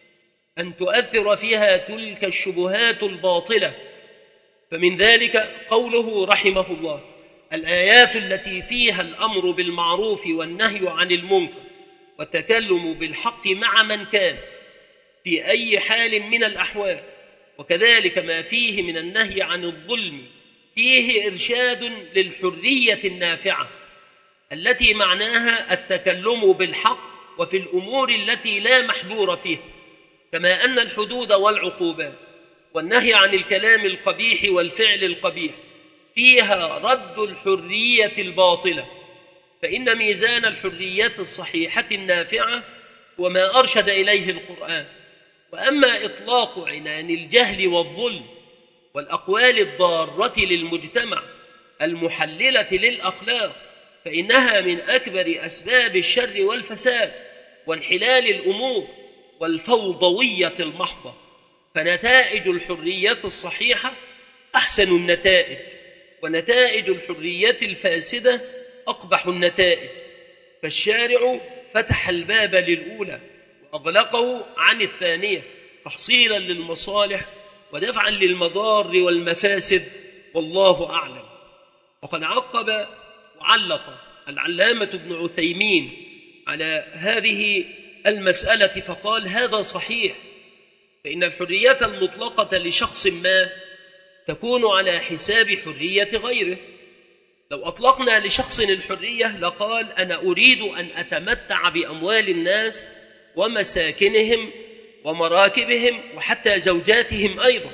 أن تؤثر فيها تلك الشبهات الباطلة. فمن ذلك قوله رحمه الله: الآيات التي فيها الأمر بالمعروف والنهي عن المنكر والتكلم بالحق مع من كان في أي حال من الأحوال، وكذلك ما فيه من النهي عن الظلم، فيه إرشاد للحرية النافعة التي معناها التكلم بالحق وفي الأمور التي لا محذور فيها، كما أن الحدود والعقوبات والنهي عن الكلام القبيح والفعل القبيح فيها رد الحرية الباطلة. فإن ميزان الحرية الصحيحة النافعة وما أرشد إليه القرآن. وأما إطلاق عنان الجهل والظلم والأقوال الضارة للمجتمع المحللة للأخلاق فإنها من أكبر أسباب الشر والفساد وانحلال الأمور والفوضوية المحضة. فنتائج الحرية الصحيحة أحسن النتائج، ونتائج الحرية الفاسدة أقبح النتائج. فالشارع فتح الباب للأولى وأغلقه عن الثانية تحصيلا للمصالح ودفعا للمضار والمفاسد، والله أعلم. وقد عقب وعلق العلامة ابن عثيمين على هذه المسألة فقال: هذا صحيح، فإن الحرية المطلقة لشخص ما تكون على حساب حرية غيره. لو أطلقنا لشخص الحرية لقال: أنا أريد أن أتمتع بأموال الناس ومساكنهم ومراكبهم وحتى زوجاتهم أيضا،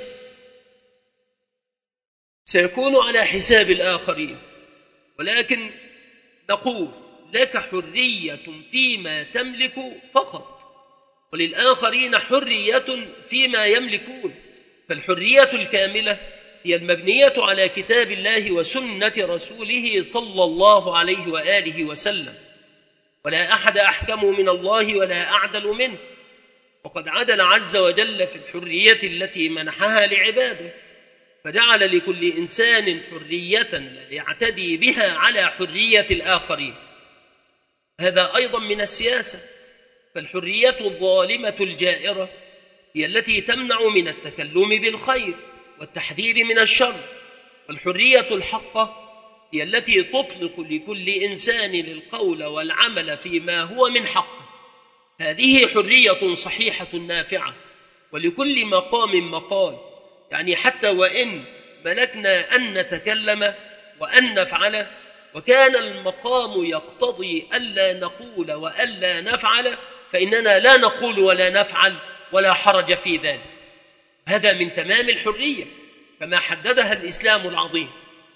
سيكون على حساب الآخرين. ولكن نقول: لك حرية فيما تملك فقط، وللآخرين حرية فيما يملكون. فالحرية الكاملة هي المبنية على كتاب الله وسنة رسوله صلى الله عليه وآله وسلم، ولا أحد أحكم من الله ولا أعدل منه. وقد عدل عز وجل في الحرية التي منحها لعباده، فجعل لكل إنسان حرية لا يعتدي بها على حرية الآخرين. هذا أيضا من السياسة. فالحرية الظالمة الجائرة هي التي تمنع من التكلم بالخير والتحذير من الشر، والحرية الحقة هي التي تطلق لكل إنسان القول والعمل فيما هو من حقه. هذه حرية صحيحة نافعة، ولكل مقام مقال، يعني حتى وإن ملكنا أن نتكلم وأن نفعل، وكان المقام يقتضي ألا نقول وألا نفعل، فإننا لا نقول ولا نفعل ولا حرج في ذلك. هذا من تمام الحرية كما حددها الإسلام العظيم.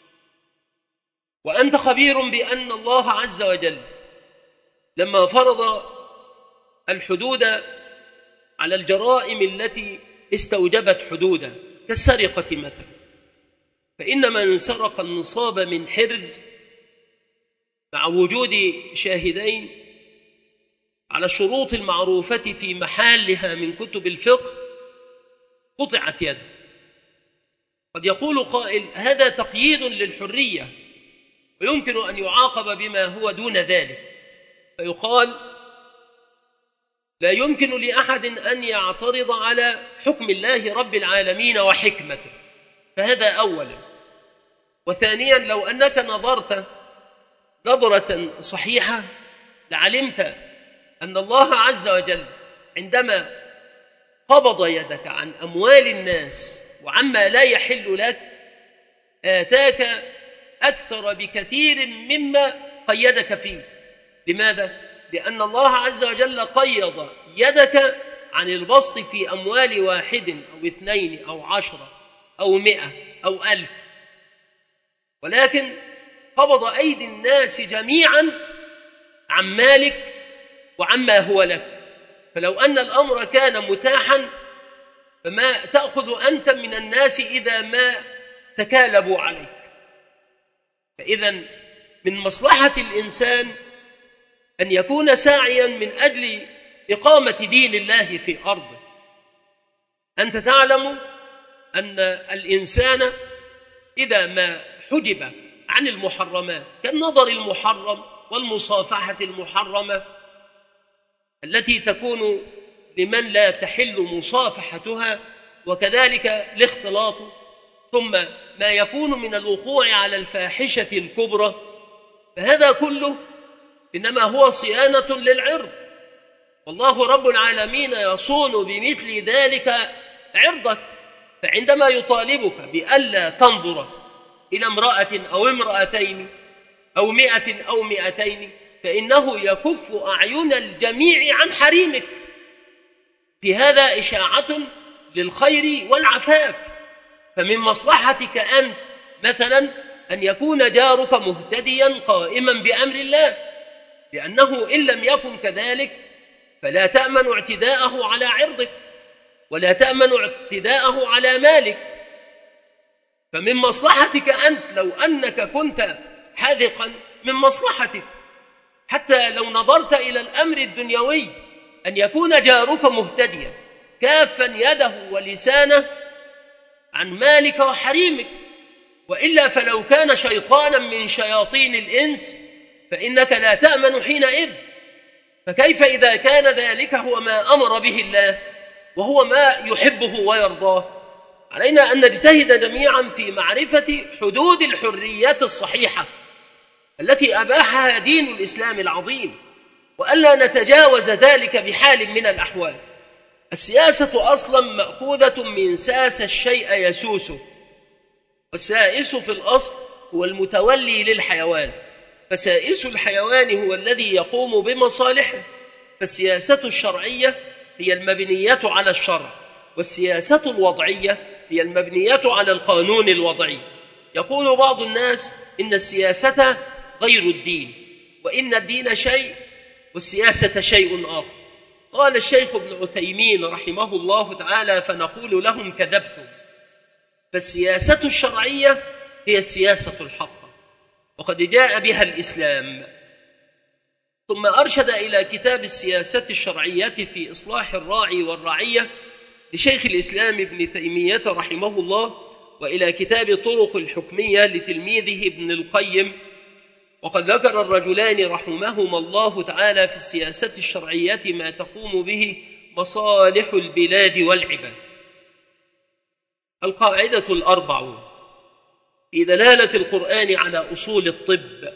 وأنت خبير بأن الله عز وجل لما فرض الحدود على الجرائم التي استوجبت حدودا كالسرقة مثلا، فإن من سرق النصاب من حرز مع وجود شاهدين على الشروط المعروفة في محلها من كتب الفقه قطعت يده. قد يقول قائل: هذا تقييد للحرية ويمكن أن يعاقب بما هو دون ذلك. فيقال: لا يمكن لأحد أن يعترض على حكم الله رب العالمين وحكمته، فهذا أولا. وثانيا، لو أنك نظرت نظرة صحيحة لعلمت أن الله عز وجل عندما قبض يدك عن أموال الناس وعما لا يحل لك آتاك أكثر بكثير مما قيدك فيه. لماذا؟ لأن الله عز وجل قيض يدك عن البسط في أموال واحد أو اثنين أو 10 أو 100 أو 1000، ولكن قبض أيدي الناس جميعا عن مالك وعما هو لك. فلو أن الأمر كان متاحا فما تأخذ أنت من الناس إذا ما تكالبوا عليك. فإذا من مصلحة الإنسان أن يكون ساعيا من أجل إقامة دين الله في أرضه. أنت تعلم أن الإنسان إذا ما حجب عن المحرمات كالنظر المحرم والمصافحة المحرمة التي تكون لمن لا تحل مصافحتها، وكذلك الاختلاط، ثم ما يكون من الوقوع على الفاحشة الكبرى، فهذا كله إنما هو صيانة للعرض، والله رب العالمين يصون بمثل ذلك عرضك. فعندما يطالبك بألا تنظر إلى امرأة أو امرأتين أو 100 أو 200 فإنه يكف أعين الجميع عن حريمك. في هذا إشاعة للخير والعفاف. فمن مصلحتك أنت مثلا أن يكون جارك مهتديا قائما بأمر الله، لأنه إن لم يكن كذلك فلا تأمن اعتداءه على عرضك ولا تأمن اعتداءه على مالك. فمن مصلحتك أنت لو أنك كنت حاذقا، من مصلحتك حتى لو نظرت إلى الأمر الدنيوي أن يكون جارك مهتديا كافا يده ولسانه عن مالك وحريمك، وإلا فلو كان شيطانا من شياطين الإنس فإنك لا تأمن حينئذ. فكيف إذا كان ذلك هو ما أمر به الله وهو ما يحبه ويرضاه؟ علينا أن نجتهد جميعا في معرفة حدود الحريات الصحيحة التي أباحها دين الإسلام العظيم، وألا نتجاوز ذلك بحال من الأحوال. السياسة أصلا مأخوذة من ساس الشيء يسوسه، والسائس في الأصل هو المتولي للحيوان، فسائس الحيوان هو الذي يقوم بمصالحه. فالسياسة الشرعية هي المبنية على الشرع، والسياسة الوضعية هي المبنية على القانون الوضعي. يقول بعض الناس إن السياسة غير الدين، وإن الدين شيء والسياسة شيء آخر. قال الشيخ ابن عثيمين رحمه الله تعالى: فنقول لهم كذبتم، فالسياسة الشرعية هي السياسة الحقة، وقد جاء بها الإسلام. ثم أرشد إلى كتاب السياسة الشرعية في إصلاح الراعي والرعية لشيخ الإسلام ابن تيمية رحمه الله، وإلى كتاب طرق الحكمية لتلميذه ابن القيم. وقد ذكر الرجلان رحمهما الله تعالى في السياسة الشرعية ما تقوم به مصالح البلاد والعباد. القاعدة 40 في دلالة القرآن على أصول الطب.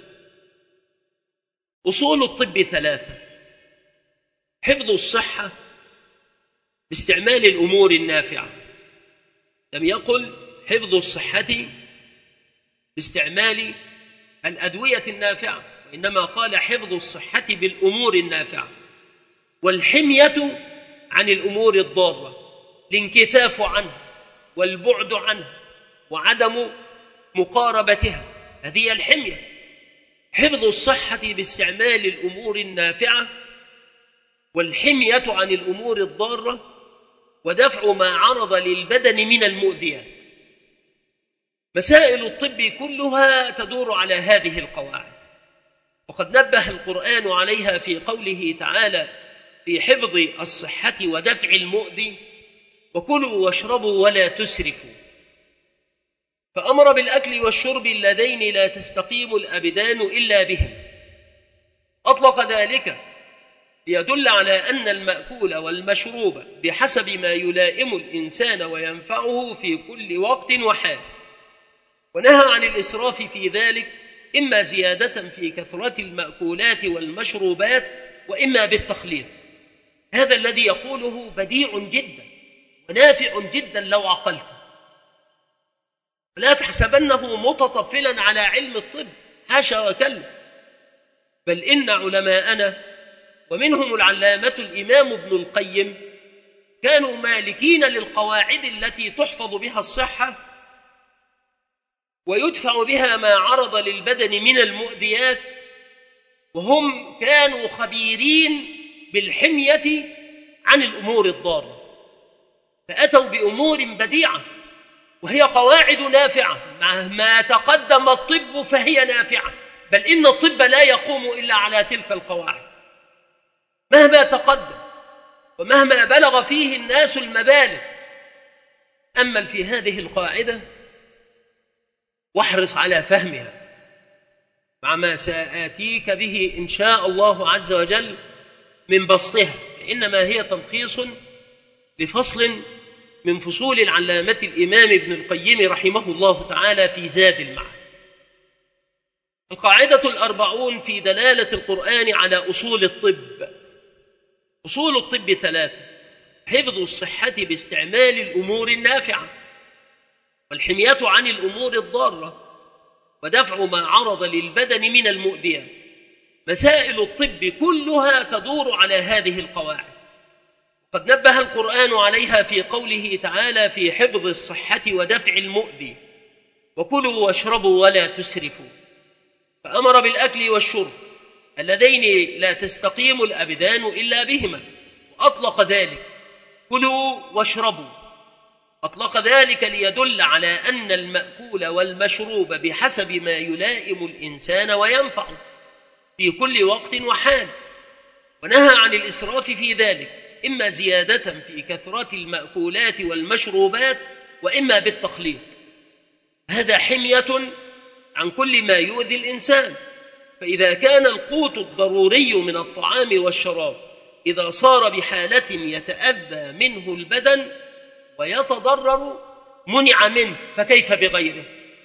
أصول الطب 3: حفظ الصحة باستعمال الأمور النافعة. لم يقل حفظ الصحة باستعمال الأدوية النافعة، وإنما قال حفظ الصحة بالأمور النافعة، والحمية عن الأمور الضارة، الانكفاف عنها والبعد عنها وعدم مقاربتها، هذه الحمية. حفظ الصحة باستعمال الأمور النافعة، والحمية عن الأمور الضارة، ودفع ما عرض للبدن من المؤذيات. مسائل الطب كلها تدور على هذه القواعد، وقد نبه القرآن عليها في قوله تعالى في حفظ الصحة ودفع المؤذي: وكلوا واشربوا ولا تسرفوا. فأمر بالأكل والشرب اللذين لا تستقيم الأبدان إلا بهم. أطلق ذلك ليدل على أن المأكول والمشروب بحسب ما يلائم الإنسان وينفعه في كل وقت وحال، ونهى عن الإسراف في ذلك، إما زيادة في كثرة المأكولات والمشروبات وإما بالتخليط. هذا الذي يقوله بديع جدا ونافع جدا لو عقلته. لا تحسبنه متطفلا على علم الطب، حاشا وكلا، بل إن علماءنا ومنهم العلامة الإمام ابن القيم كانوا مالكين للقواعد التي تحفظ بها الصحة ويدفع بها ما عرض للبدن من المؤذيات، وهم كانوا خبيرين بالحمية عن الأمور الضارة، فأتوا بأمور بديعة وهي قواعد نافعة. مهما تقدم الطب فهي نافعة، بل إن الطب لا يقوم إلا على تلك القواعد. مهما تقدم ومهما بلغ فيه الناس المبالغ، تأمل في هذه القاعدة واحرص على فهمها مع ما سآتيك به إن شاء الله عز وجل من بسطها، إنما هي تلخيص لفصل من فصول العلامة الإمام ابن القيم رحمه الله تعالى في زاد المعاد. القاعدة 40 في دلالة القرآن على أصول الطب. أصول الطب 3: حفظ الصحة باستعمال الأمور النافعة، والحمية عن الأمور الضارة، ودفع ما عرض للبدن من المؤذيات. مسائل الطب كلها تدور على هذه القواعد، قد نبه القرآن عليها في قوله تعالى في حفظ الصحة ودفع المؤذي: وكلوا واشربوا ولا تسرفوا. فأمر بالأكل والشرب اللذين لا تستقيم الأبدان إلا بهما، وأطلق ذلك كلوا واشربوا، أطلق ذلك ليدل على أن المأكول والمشروب بحسب ما يلائم الإنسان وينفعه في كل وقت وحال، ونهى عن الإسراف في ذلك، إما زيادة في كثرة المأكولات والمشروبات وإما بالتخليط. هذا حمية عن كل ما يؤذي الإنسان، فإذا كان القوت الضروري من الطعام والشراب إذا صار بحالة يتأذى منه البدن ويتضرر منع منه، فكيف بغيره؟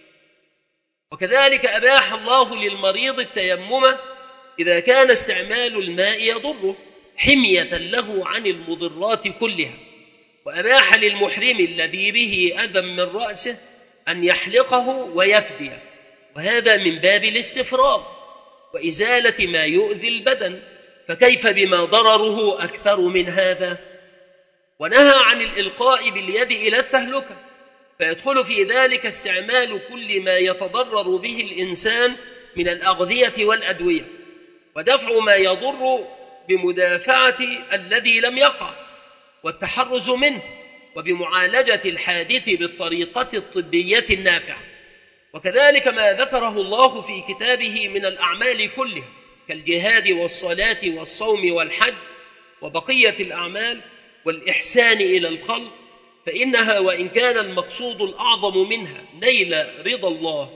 وكذلك أباح الله للمريض التيمم إذا كان استعمال الماء يضره حمية له عن المضرات كلها، وأباح للمحرم الذي به أذى من رأسه أن يحلقه ويفديه، وهذا من باب الاستفراغ وإزالة ما يؤذي البدن، فكيف بما ضرره أكثر من هذا؟ ونهى عن الإلقاء باليد إلى التهلكة، فيدخل في ذلك استعمال كل ما يتضرر به الإنسان من الأغذية والأدوية، ودفع ما يضر بمدافعة الذي لم يقع، والتحرز منه، وبمعالجة الحادث بالطريقة الطبية النافعة. وكذلك ما ذكره الله في كتابه من الأعمال كلها كالجهاد والصلاة والصوم والحج وبقية الأعمال والإحسان إلى الخلق، فإنها وإن كان المقصود الأعظم منها نيل رضا الله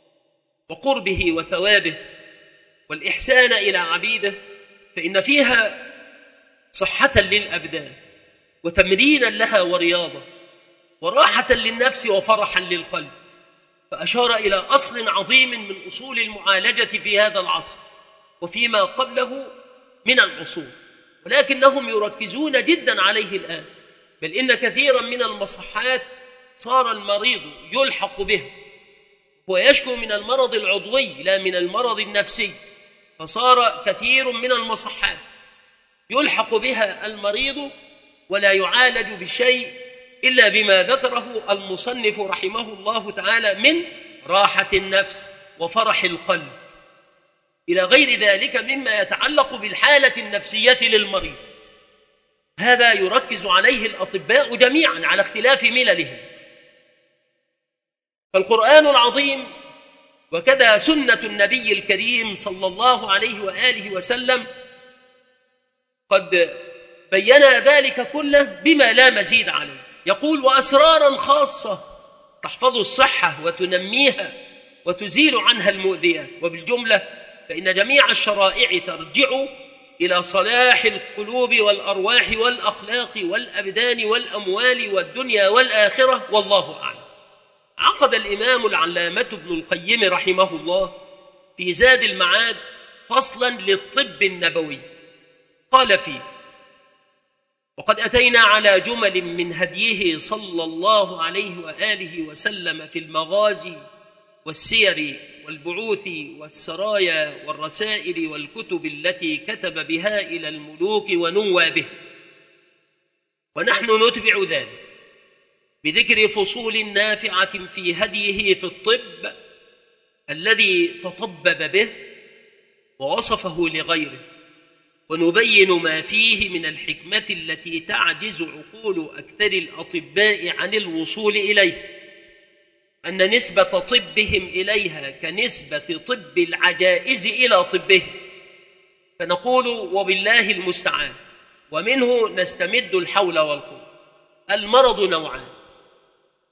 وقربه وثوابه والإحسان إلى عبيده، فإن فيها صحة للأبدان وتمرينا لها ورياضة وراحة للنفس وفرحا للقلب. فأشار إلى أصل عظيم من أصول المعالجة في هذا العصر وفيما قبله من العصور، ولكنهم يركزون جدا عليه الآن، بل إن كثيرا من المصحات صار المريض يلحق به ويشكو من المرض العضوي لا من المرض النفسي، فصار كثير من المصحات يلحق بها المريض ولا يعالج بشيء إلا بما ذكره المصنف رحمه الله تعالى من راحة النفس وفرح القلب إلى غير ذلك مما يتعلق بالحالة النفسية للمريض. هذا يركز عليه الأطباء جميعا على اختلاف مللهم. فالقرآن العظيم وكذا سنة النبي الكريم صلى الله عليه وآله وسلم قد بينا ذلك كله بما لا مزيد عليه. يقول: وأسرارا خاصة تحفظ الصحة وتنميها وتزيل عنها المؤذيات. وبالجملة فإن جميع الشرائع ترجع إلى صلاح القلوب والأرواح والأخلاق والأبدان والأموال والدنيا والآخرة، والله أعلم. عقد الإمام العلامة ابن القيم رحمه الله في زاد المعاد فصلا للطب النبوي، قال فيه: وقد أتينا على جمل من هديه صلى الله عليه وآله وسلم في المغازي والسير والبعوث والسرايا والرسائل والكتب التي كتب بها إلى الملوك ونوابه، ونحن نتبع ذلك بذكر فصول نافعة في هديه في الطب الذي تطبب به ووصفه لغيره، ونبين ما فيه من الحكمة التي تعجز عقول أكثر الأطباء عن الوصول إليه، أن نسبة طبهم إليها كنسبة طب العجائز إلى طبهم، فنقول وبالله المستعان، ومنه نستمد الحول والقوة. المرض نوعان: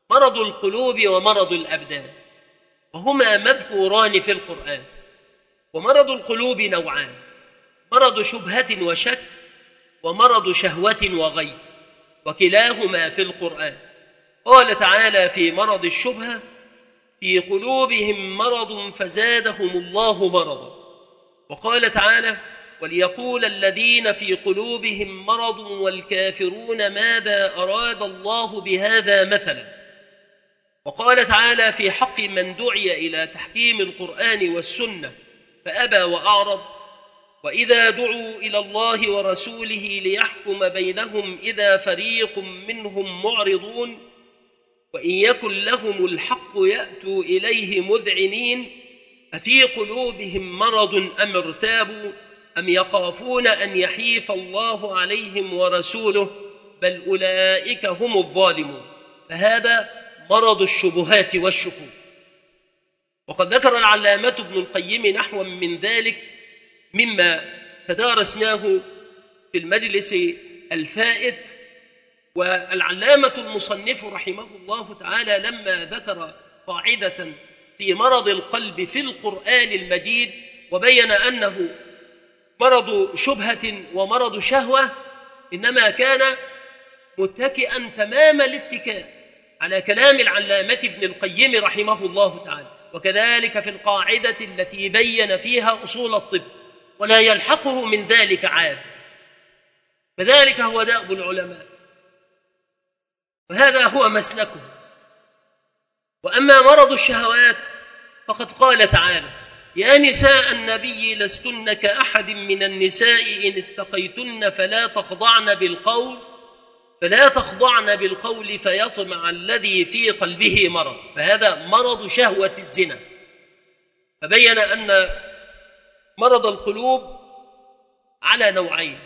مرض القلوب ومرض الأبدان، وهما مذكوران في القرآن. ومرض القلوب نوعان: مرض شبهة وشك، ومرض شهوة وغي، وكلاهما في القرآن. قال تعالى في مرض الشبهة: في قلوبهم مرض فزادهم الله مرضا. وقال تعالى: وليقول الذين في قلوبهم مرض والكافرون ماذا أراد الله بهذا مثلا. وقال تعالى في حق من دعي إلى تحكيم القرآن والسنة فأبى وأعرض: وإذا دعوا إلى الله ورسوله ليحكم بينهم إذا فريق منهم معرضون وإن يكن لهم الحق يأتوا إليه مذعنين أفي قلوبهم مرض أم ارتابوا أم يخافون أن يحيف الله عليهم ورسوله بل أولئك هم الظالمون. فهذا مرض الشبهات والشكوك. وقد ذكر العلامة ابن القيم نحوا من ذلك مما تدارسناه في المجلس الفائت. والعلامة المصنف رحمه الله تعالى لما ذكر قاعدة في مرض القلب في القرآن المجيد وبين أنه مرض شبهة ومرض شهوة، إنما كان متكئا تمام الاتكاء على كلام العلامة ابن القيم رحمه الله تعالى، وكذلك في القاعدة التي بين فيها أصول الطب، ولا يلحقه من ذلك عاب. فذلك هو دأب العلماء، وهذا هو مسلكه. وأما مرض الشهوات فقد قال تعالى: يا نساء النبي لستن كأحد من النساء إن اتقيتن فلا تخضعن بالقول فيطمع الذي في قلبه مرض. فهذا مرض شهوة الزنا. فبين أن مرض القلوب على نوعين: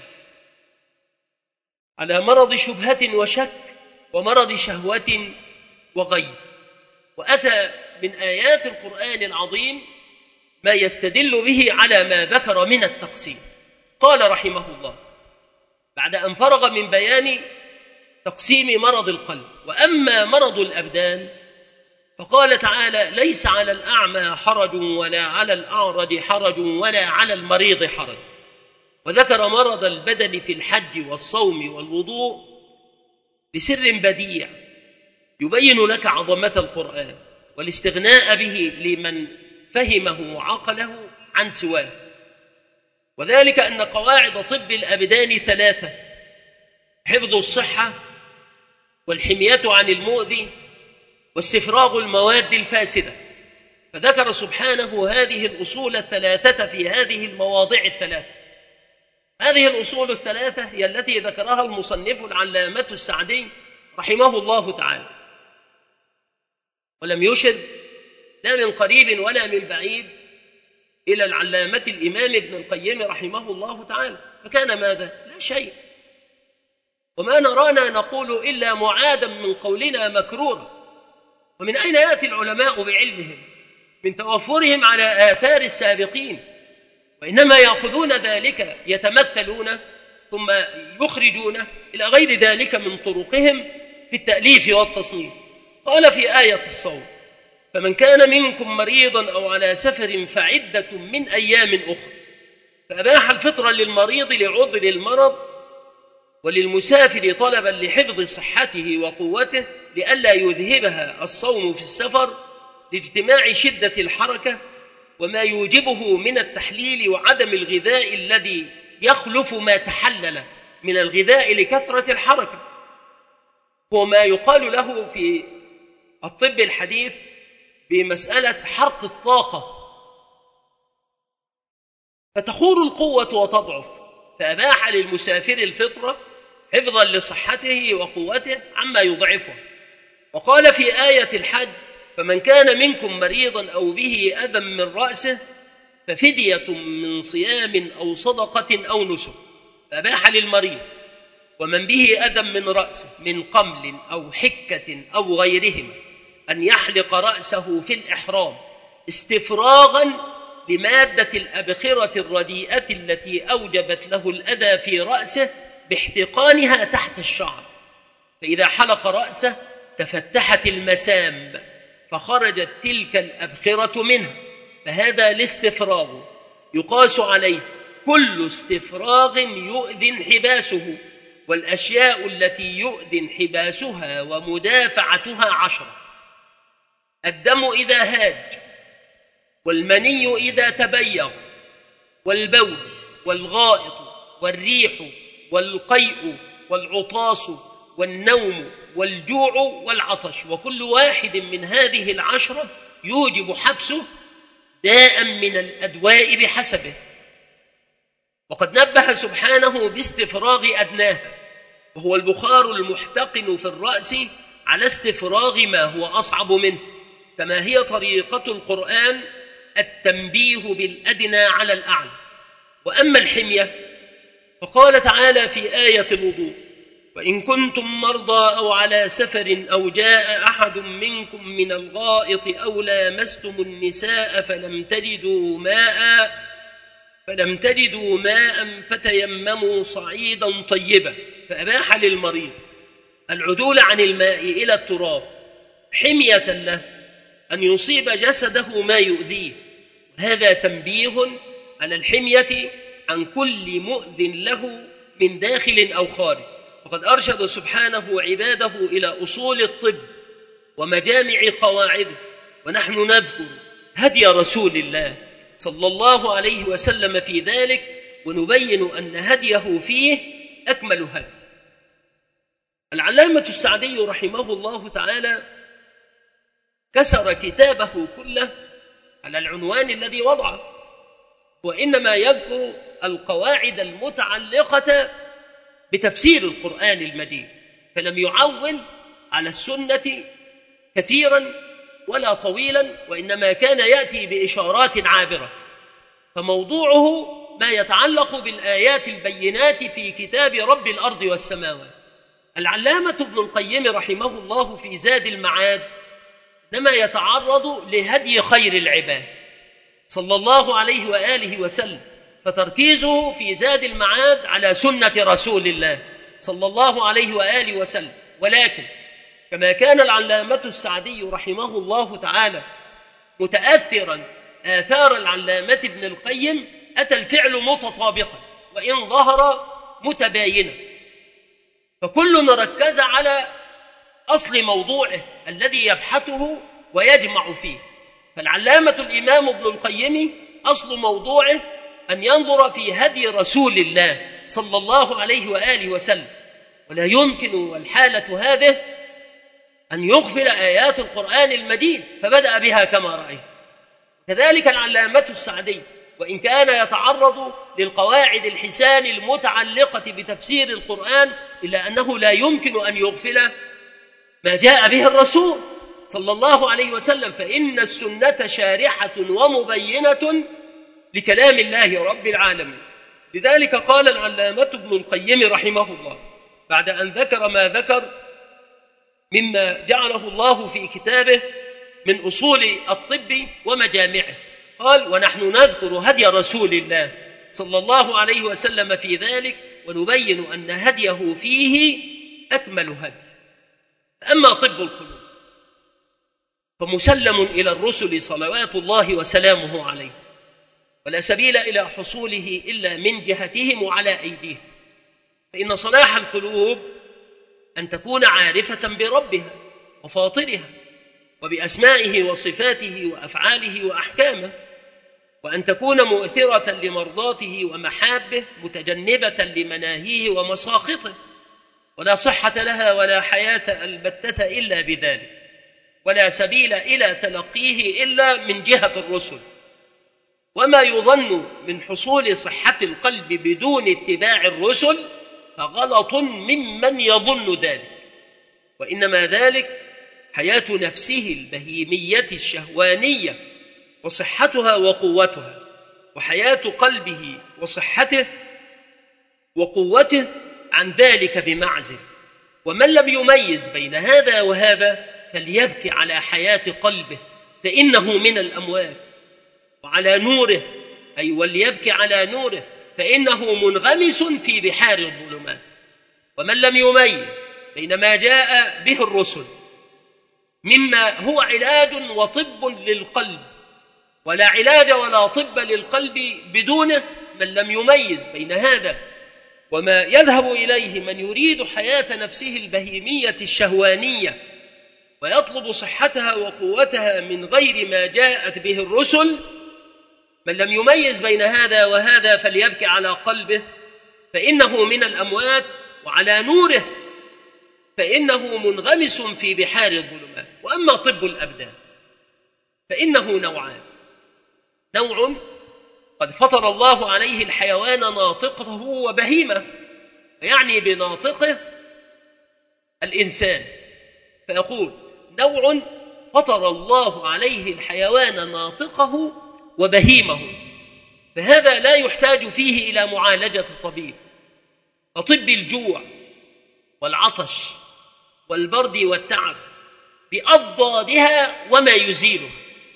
على مرض شبهة وشك، ومرض شهوة وغي. وأتى من آيات القرآن العظيم ما يستدل به على ما ذكر من التقسيم. قال رحمه الله بعد أن فرغ من بيان تقسيم مرض القلب: وأما مرض الأبدان فقال تعالى: ليس على الأعمى حرج ولا على الأعرج حرج ولا على المريض حرج. وذكر مرض البدن في الحج والصوم والوضوء بسر بديع يبين لك عظمة القرآن والاستغناء به لمن فهمه وعقله عن سواه. وذلك أن قواعد طب الأبدان 3: حفظ الصحة، والحمية عن المؤذي، واستفراغ المواد الفاسدة. فذكر سبحانه هذه الأصول 3 في هذه المواضع 3. هذه الأصول 3 هي التي ذكرها المصنف العلامة السعدي رحمه الله تعالى، ولم يشر لا من قريب ولا من بعيد إلى العلامة الإمام ابن القيم رحمه الله تعالى. فكان ماذا؟ لا شيء. وما نرانا نقول إلا معادا من قولنا مكرورا. ومن أين يأتي العلماء بعلمهم؟ من توفرهم على آثار السابقين، وإنما يأخذون ذلك يتمثلون ثم يخرجون إلى غير ذلك من طرقهم في التأليف والتصنيف. قال في آية الصوم: فمن كان منكم مريضا أو على سفر فعدة من أيام أخرى. فأباح الفطر للمريض لعذر المرض، وللمسافر طلبا لحفظ صحته وقوته لئلا يذهبها الصوم في السفر لاجتماع شدة الحركة وما يوجبه من التحليل وعدم الغذاء الذي يخلف ما تحلل من الغذاء لكثرة الحركة، هو ما يقال له في الطب الحديث بمسألة حرق الطاقة، فتخور القوة وتضعف. فأباح للمسافر الفطرة حفظا لصحته وقوته عما يضعفه. وقال في آية الحج: فمن كان منكم مريضا أو به أذى من رأسه ففدية من صيام أو صدقة أو نسك. فأباح للمريض ومن به أذى من رأسه من قمل أو حكة أو غيرهما أن يحلق رأسه في الإحرام استفراغا لمادة الأبخرة الرديئة التي أوجبت له الأذى في رأسه باحتقانها تحت الشعر. فإذا حلق رأسه تفتحت المسام فخرجت تلك الأبخرة منها، فهذا الاستفراغ يقاس عليه كل استفراغ يؤذي انحباسه، والأشياء التي يؤذي انحباسها ومدافعتها 10: الدم إذا هاج، والمني إذا تبيض، والبول، والغائط، والريح، والقيء، والعطاس، والنوم، والجوع، والعطش. وكل واحد من هذه 10 يوجب حبسه داء من الأدواء بحسبه. وقد نبه سبحانه باستفراغ أدناها، وهو البخار المحتقن في الرأس، على استفراغ ما هو أصعب منه، كما هي طريقة القرآن التنبيه بالأدنى على الأعلى. وأما الحمية فقال تعالى في آية الوضوء: وإن كنتم مرضى أو على سفر أو جاء أحد منكم من الغائط أو لامستم النساء فلم تجدوا ماء فتيمموا صعيدا طيبا، فأباح للمريض العدول عن الماء إلى التراب حمية له أن يصيب جسده ما يؤذيه. هذا تنبيه على الحمية عن كل مؤذ له من داخل أو خارج. وقد أرشد سبحانه عباده إلى أصول الطب ومجامع قواعده، ونحن نذكر هدي رسول الله صلى الله عليه وسلم في ذلك، ونبين أن هديه فيه أكمل هدي. العلامة السعدي رحمه الله تعالى كسر كتابه كله على العنوان الذي وضعه، وإنما يذكر القواعد المتعلقة بتفسير القرآن المجيد، فلم يعول على السنة كثيرا ولا طويلا، وإنما كان يأتي بإشارات عابرة. فموضوعه ما يتعلق بالآيات البينات في كتاب رب الأرض والسماوات. العلامة ابن القيم رحمه الله في زاد المعاد لما يتعرض لهدي خير العباد صلى الله عليه وآله وسلم، فتركيزه في زاد المعاد على سنة رسول الله صلى الله عليه وآله وسلم. ولكن كما كان العلامة السعدي رحمه الله تعالى متأثرا آثار العلامة ابن القيم، أتى الفعل متطابقا وإن ظهر متباينا، فكل ركز على أصل موضوعه الذي يبحثه ويجمع فيه. فالعلامة الإمام ابن القيم أصل موضوعه أن ينظر في هدي رسول الله صلى الله عليه وآله وسلم، ولا يمكن والحالة هذه أن يغفل آيات القرآن المجيد، فبدأ بها كما رأيت. كذلك العلامة السعدي وإن كان يتعرض للقواعد الحسان المتعلقة بتفسير القرآن، إلا أنه لا يمكن أن يغفل ما جاء به الرسول صلى الله عليه وسلم، فإن السنة شارحة ومبينة لكلام الله رب العالمين. لذلك قال العلامة ابن القيم رحمه الله بعد أن ذكر ما ذكر مما جعله الله في كتابه من أصول الطب ومجامعه، قال: ونحن نذكر هدي رسول الله صلى الله عليه وسلم في ذلك، ونبين أن هديه فيه أكمل هدي. أما طب القلوب فمسلم إلى الرسل صلوات الله وسلامه عليه، ولا سبيل إلى حصوله إلا من جهتهم وعلى أيديهم. فإن صلاح القلوب أن تكون عارفة بربها وفاطرها وبأسمائه وصفاته وأفعاله وأحكامه، وأن تكون مؤثرة لمرضاته ومحابه، متجنبة لمناهيه ومساخطه، ولا صحة لها ولا حياة البتة إلا بذلك، ولا سبيل إلى تلقيه إلا من جهة الرسل. وما يظن من حصول صحة القلب بدون اتباع الرسل فغلط ممن يظن ذلك، وإنما ذلك حياة نفسه البهيمية الشهوانية وصحتها وقوتها، وحياة قلبه وصحته وقوته عن ذلك بمعزل. ومن لم يميز بين هذا وهذا فليبكي على حياة قلبه، فإنه من الأموات، وعلى نوره، أي وليبكي على نوره، فإنه منغمس في بحار الظلمات. ومن لم يميز بين ما جاء به الرسل مما هو علاج وطب للقلب، ولا علاج ولا طب للقلب بدونه من لم يميز بين هذا وما يذهب إليه من يريد حياة نفسه البهيمية الشهوانية ويطلب صحتها وقوتها من غير ما جاءت به الرسل. من لم يميز بين هذا وهذا فليبكي على قلبه، فإنه من الأموات، وعلى نوره فإنه منغمس في بحار الظلمات. وأما طب الأبدان فإنه نوعان: نوع قد فطر الله عليه الحيوان ناطقه وبهيمة، فيعني بناطقه الإنسان، فيقول نوع فطر الله عليه الحيوان ناطقه وبهيمه، فهذا لا يحتاج فيه إلى معالجة طبيب، كطب الجوع والعطش والبرد والتعب بأضدادها وما يزيله.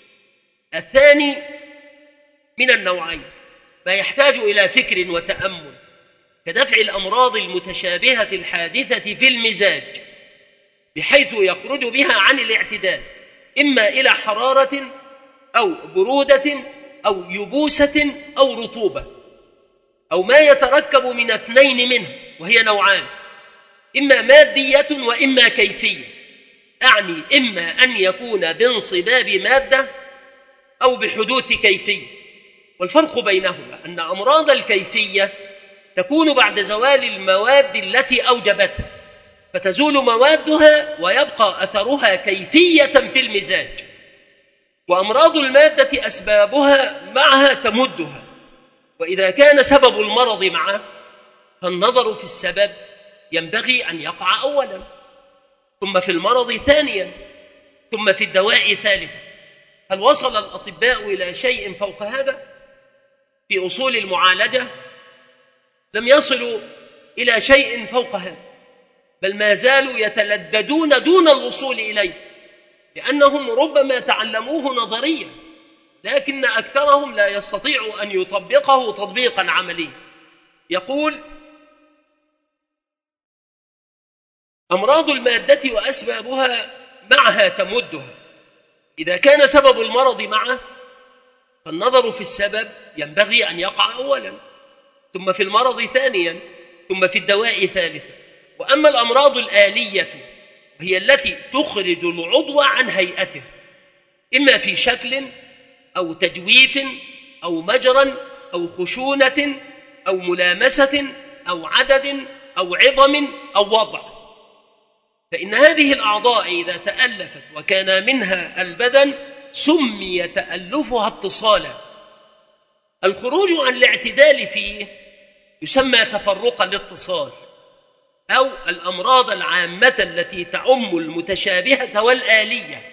الثاني من النوعين ما يحتاج إلى فكر وتأمل، كدفع الأمراض المتشابهة الحادثة في المزاج بحيث يخرج بها عن الاعتدال، إما إلى حرارة أو برودة أو يبوسة أو رطوبة، أو ما يتركب من اثنين منه، وهي نوعان: إما مادية وإما كيفية. أعني إما أن يكون بانصباب مادة أو بحدوث كيفية. والفرق بينهما أن أمراض الكيفية تكون بعد زوال المواد التي أوجبتها، فتزول موادها ويبقى أثرها كيفية في المزاج. وأمراض المادة أسبابها معها تمدها، وإذا كان سبب المرض معه فالنظر في السبب ينبغي أن يقع أولا، ثم في المرض ثانيا، ثم في الدواء ثالثا. هل وصل الأطباء إلى شيء فوق هذا؟ في أصول المعالجة لم يصلوا إلى شيء فوق هذا، بل ما زالوا يتلددون دون الوصول إليه، لأنهم ربما تعلموه نظريا لكن أكثرهم لا يستطيع أن يطبقه تطبيقا عمليا. يقول: أمراض المادة وأسبابها معها تمدها، إذا كان سبب المرض معه فالنظر في السبب ينبغي أن يقع أولا، ثم في المرض ثانيا، ثم في الدواء ثالثا. وأما الأمراض الآلية وهي التي تخرج العضو عن هيئته، إما في شكل أو تجويف أو مجرى أو خشونة أو ملامسة أو عدد أو عظم أو وضع، فإن هذه الأعضاء إذا تألفت وكان منها البدن سمي تألفها اتصالا. الخروج عن الاعتدال فيه يسمى تفرق الاتصال، أو الأمراض العامة التي تعم المتشابهة والآلية.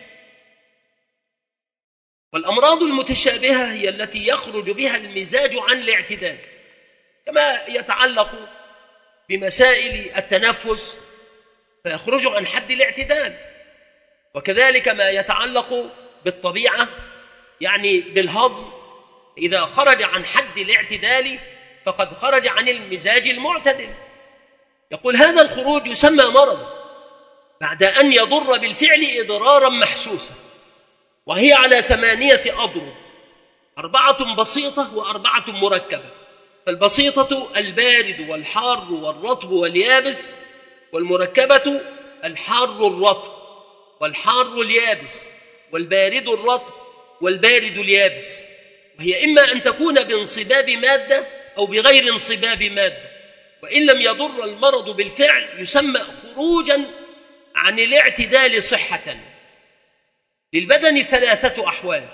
والأمراض المتشابهة هي التي يخرج بها المزاج عن الاعتدال، كما يتعلق بمسائل التنفس فيخرج عن حد الاعتدال، وكذلك ما يتعلق بالطبيعة يعني بالهضم، إذا خرج عن حد الاعتدال فقد خرج عن المزاج المعتدل. يقول هذا الخروج يسمى مرض بعد أن يضر بالفعل إضرارا محسوسا، وهي على 8 أضرب: 4 بسيطة و4 مركبة. فالبسيطة البارد والحار والرطب واليابس، والمركبة الحار الرطب والحار اليابس والبارد الرطب والبارد اليابس، وهي إما أن تكون بانصباب مادة أو بغير انصباب مادة. وإن لم يضر المرض بالفعل يسمى خروجا عن الاعتدال صحة. للبدن 3 أحوال: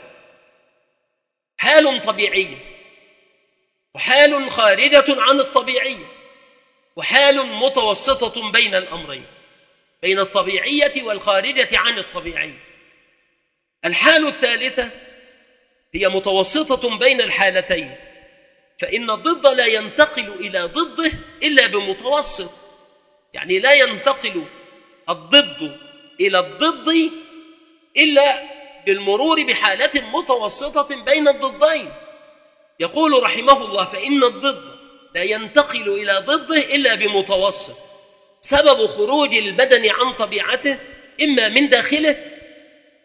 حال طبيعية، وحال خارجة عن الطبيعية، وحال متوسطة بين الأمرين، بين الطبيعية والخارجة عن الطبيعية. الحال الثالثة هي متوسطة بين الحالتين، فإن الضد لا ينتقل إلى ضده إلا بمتوسط، يعني لا ينتقل الضد إلى الضد إلا بالمرور بحالة متوسطة بين الضدين. يقول رحمه الله: فإن الضد لا ينتقل إلى ضده إلا بمتوسط. سبب خروج البدن عن طبيعته إما من داخله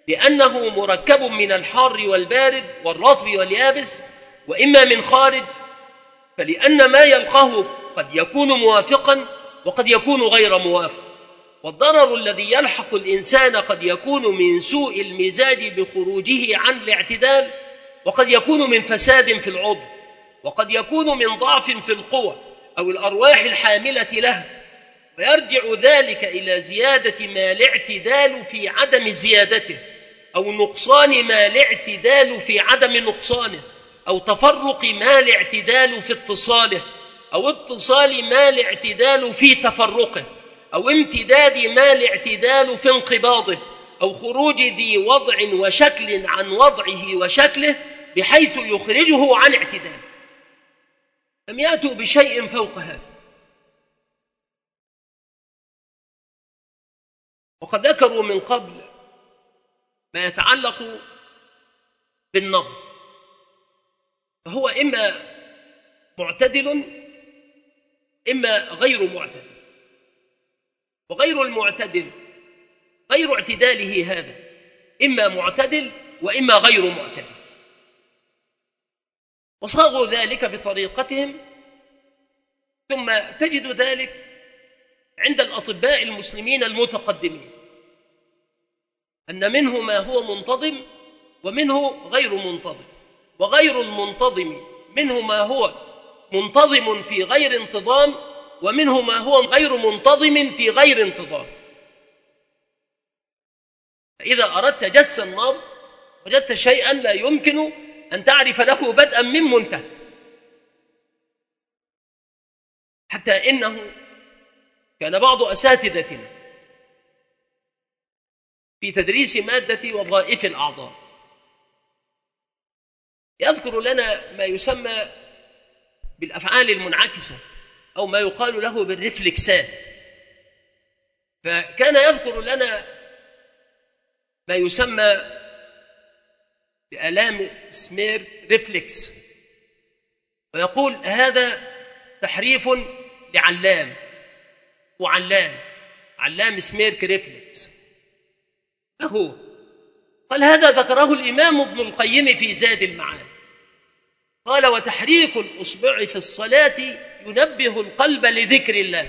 لأنه مركب من الحار والبارد والرطب واليابس، وإما من خارج، فلأن ما يلقاه قد يكون موافقا وقد يكون غير موافق، والضرر الذي يلحق الإنسان قد يكون من سوء المزاج بخروجه عن الاعتدال، وقد يكون من فساد في العضو، وقد يكون من ضعف في القوى أو الأرواح الحاملة له، ويرجع ذلك إلى زيادة ما الاعتدال في عدم زيادته، أو نقصان ما الاعتدال في عدم نقصانه، أو تفرق ما الاعتدال في اتصاله، أو اتصال ما الاعتدال في تفرقه، أو امتداد ما الاعتدال في انقباضه، أو خروج ذي وضع وشكل عن وضعه وشكله بحيث يخرجه عن اعتدال. لم يأتوا بشيء فوق هذا. وقد ذكروا من قبل ما يتعلق بالنبض، فهو إما معتدل إما غير معتدل، وغير المعتدل غير اعتداله هذا إما معتدل وإما غير معتدل، وصاغوا ذلك بطريقتهم. ثم تجد ذلك عند الأطباء المسلمين المتقدمين، أن منه ما هو منتظم ومنه غير منتظم، وغير المنتظم منه ما هو منتظم في غير انتظام، ومنه ما هو غير منتظم في غير انتظام. فإذا أردت جس النبض وجدت شيئا لا يمكن أن تعرف له بدءا من منتهى، حتى إنه كان بعض أساتذتنا في تدريس مادة وظائف الأعضاء يذكر لنا ما يسمى بالأفعال المنعكسة، أو ما يقال له بالرفلكسات. فكان يذكر لنا ما يسمى بآلام سمير ريفلكس، ويقول هذا تحريف لعلام علام سميرك ريفلكس. فهو قال هذا ذكره الإمام ابن القيم في زاد المعاد، قال وتحريك الأصبع في الصلاة ينبه القلب لذكر الله.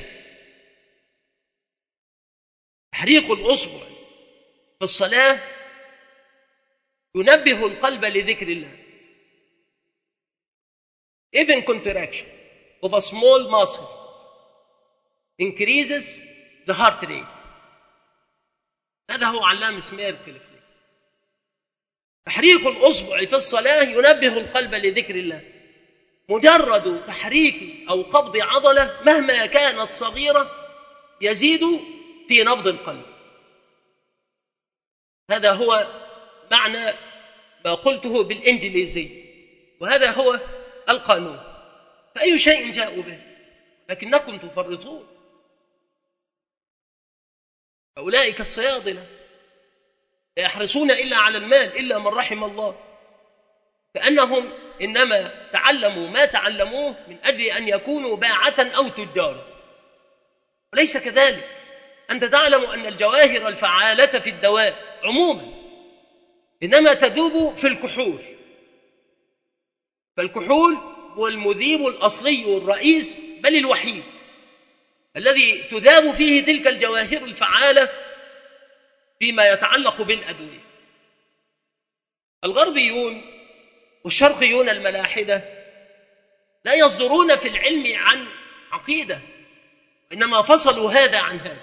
تحريك الأصبع في الصلاة ينبه القلب لذكر الله. Even contraction of a small muscle increases the heart rate. هذا هو علام سميرك ريفلكس. تحريك الأصبع في الصلاة ينبه القلب لذكر الله. مجرد تحريك أو قبض عضلة مهما كانت صغيرة يزيد في نبض القلب. هذا هو معنى ما قلته بالإنجليزي، وهذا هو القانون. فأي شيء جاءوا به، لكنكم تفرطون. أولئك الصيادلة لا يحرصون إلا على المال إلا من رحم الله، كأنهم إنما تعلموا ما تعلموه من أجل أن يكونوا باعة أو تجارا، وليس كذلك. أنت تعلم أن الجواهر الفعالة في الدواء عموما إنما تذوب في الكحول، فالكحول هو المذيب الأصلي والرئيس بل الوحيد الذي تذاب فيه تلك الجواهر الفعالة فيما يتعلق بالأدوية. الغربيون والشرقيون الملاحدة لا يصدرون في العلم عن عقيدة، إنما فصلوا هذا عن هذا.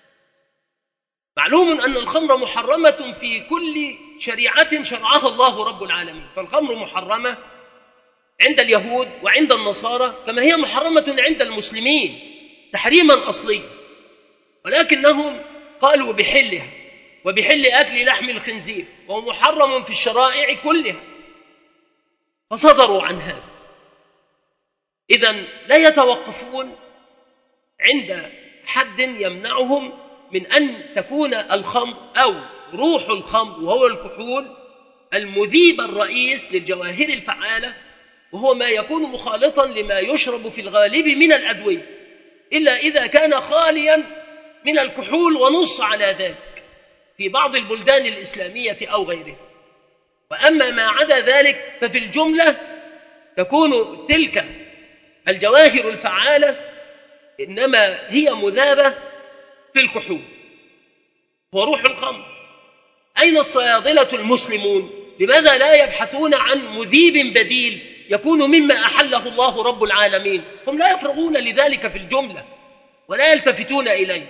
معلوم أن الخمر محرمة في كل شريعة شرعها الله رب العالمين، فالخمر محرمة عند اليهود وعند النصارى كما هي محرمة عند المسلمين تحريما أصليا، ولكنهم قالوا بحلها وبحل أكل لحم الخنزير، وهو محرم في الشرائع كلها، فصدروا عن هذا. إذن لا يتوقفون عند حد يمنعهم من أن تكون الخمر أو روح الخمر وهو الكحول المذيب الرئيس للجواهر الفعالة، وهو ما يكون مخالطا لما يشرب في الغالب من الأدوية، إلا إذا كان خاليا من الكحول ونص على ذلك، في بعض البلدان الإسلامية أو غيرها. وأما ما عدا ذلك ففي الجملة تكون تلك الجواهر الفعالة إنما هي مذابة في الكحول وروح الخمر. أين الصيادلة المسلمون؟ لماذا لا يبحثون عن مذيب بديل يكون مما أحله الله رب العالمين؟ هم لا يفرغون لذلك في الجملة ولا يلتفتون إليه.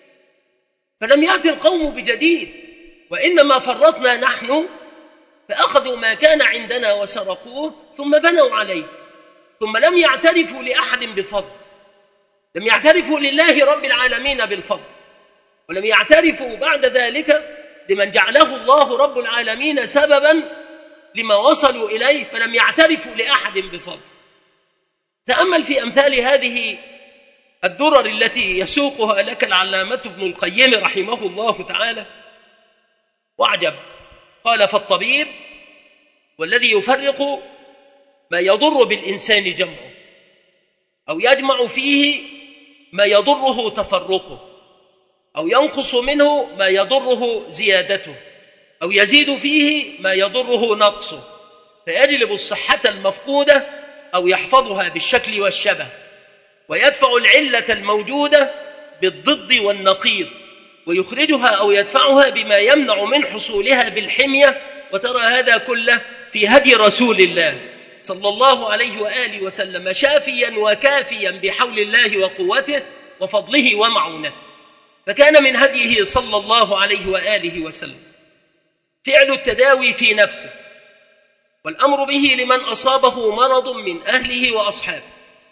فلم يأتي القوم بجديد، وإنما فرطنا نحن فأخذوا ما كان عندنا وسرقوه ثم بنوا عليه، ثم لم يعترفوا لأحد بفضل، لم يعترفوا لله رب العالمين بالفضل، ولم يعترفوا بعد ذلك لمن جعله الله رب العالمين سببا لما وصلوا إليه، فلم يعترفوا لأحد بفضل. تأمل في أمثال هذه الدرر التي يسوقها لك العلامة ابن القيم رحمه الله تعالى، واعجب. قال: فالطبيب والذي يفرق ما يضر بالإنسان جمعه، أو يجمع فيه ما يضره تفرقه، أو ينقص منه ما يضره زيادته، أو يزيد فيه ما يضره نقصه، فيجلب الصحة المفقودة أو يحفظها بالشكل والشبه، ويدفع العلة الموجودة بالضد والنقيض، ويخرجها أو يدفعها بما يمنع من حصولها بالحمية. وترى هذا كله في هدي رسول الله صلى الله عليه وآله وسلم، شافيا وكافيا بحول الله وقوته وفضله ومعونته. فكان من هديه صلى الله عليه وآله وسلم فعل التداوي في نفسه، والأمر به لمن أصابه مرض من أهله وأصحابه،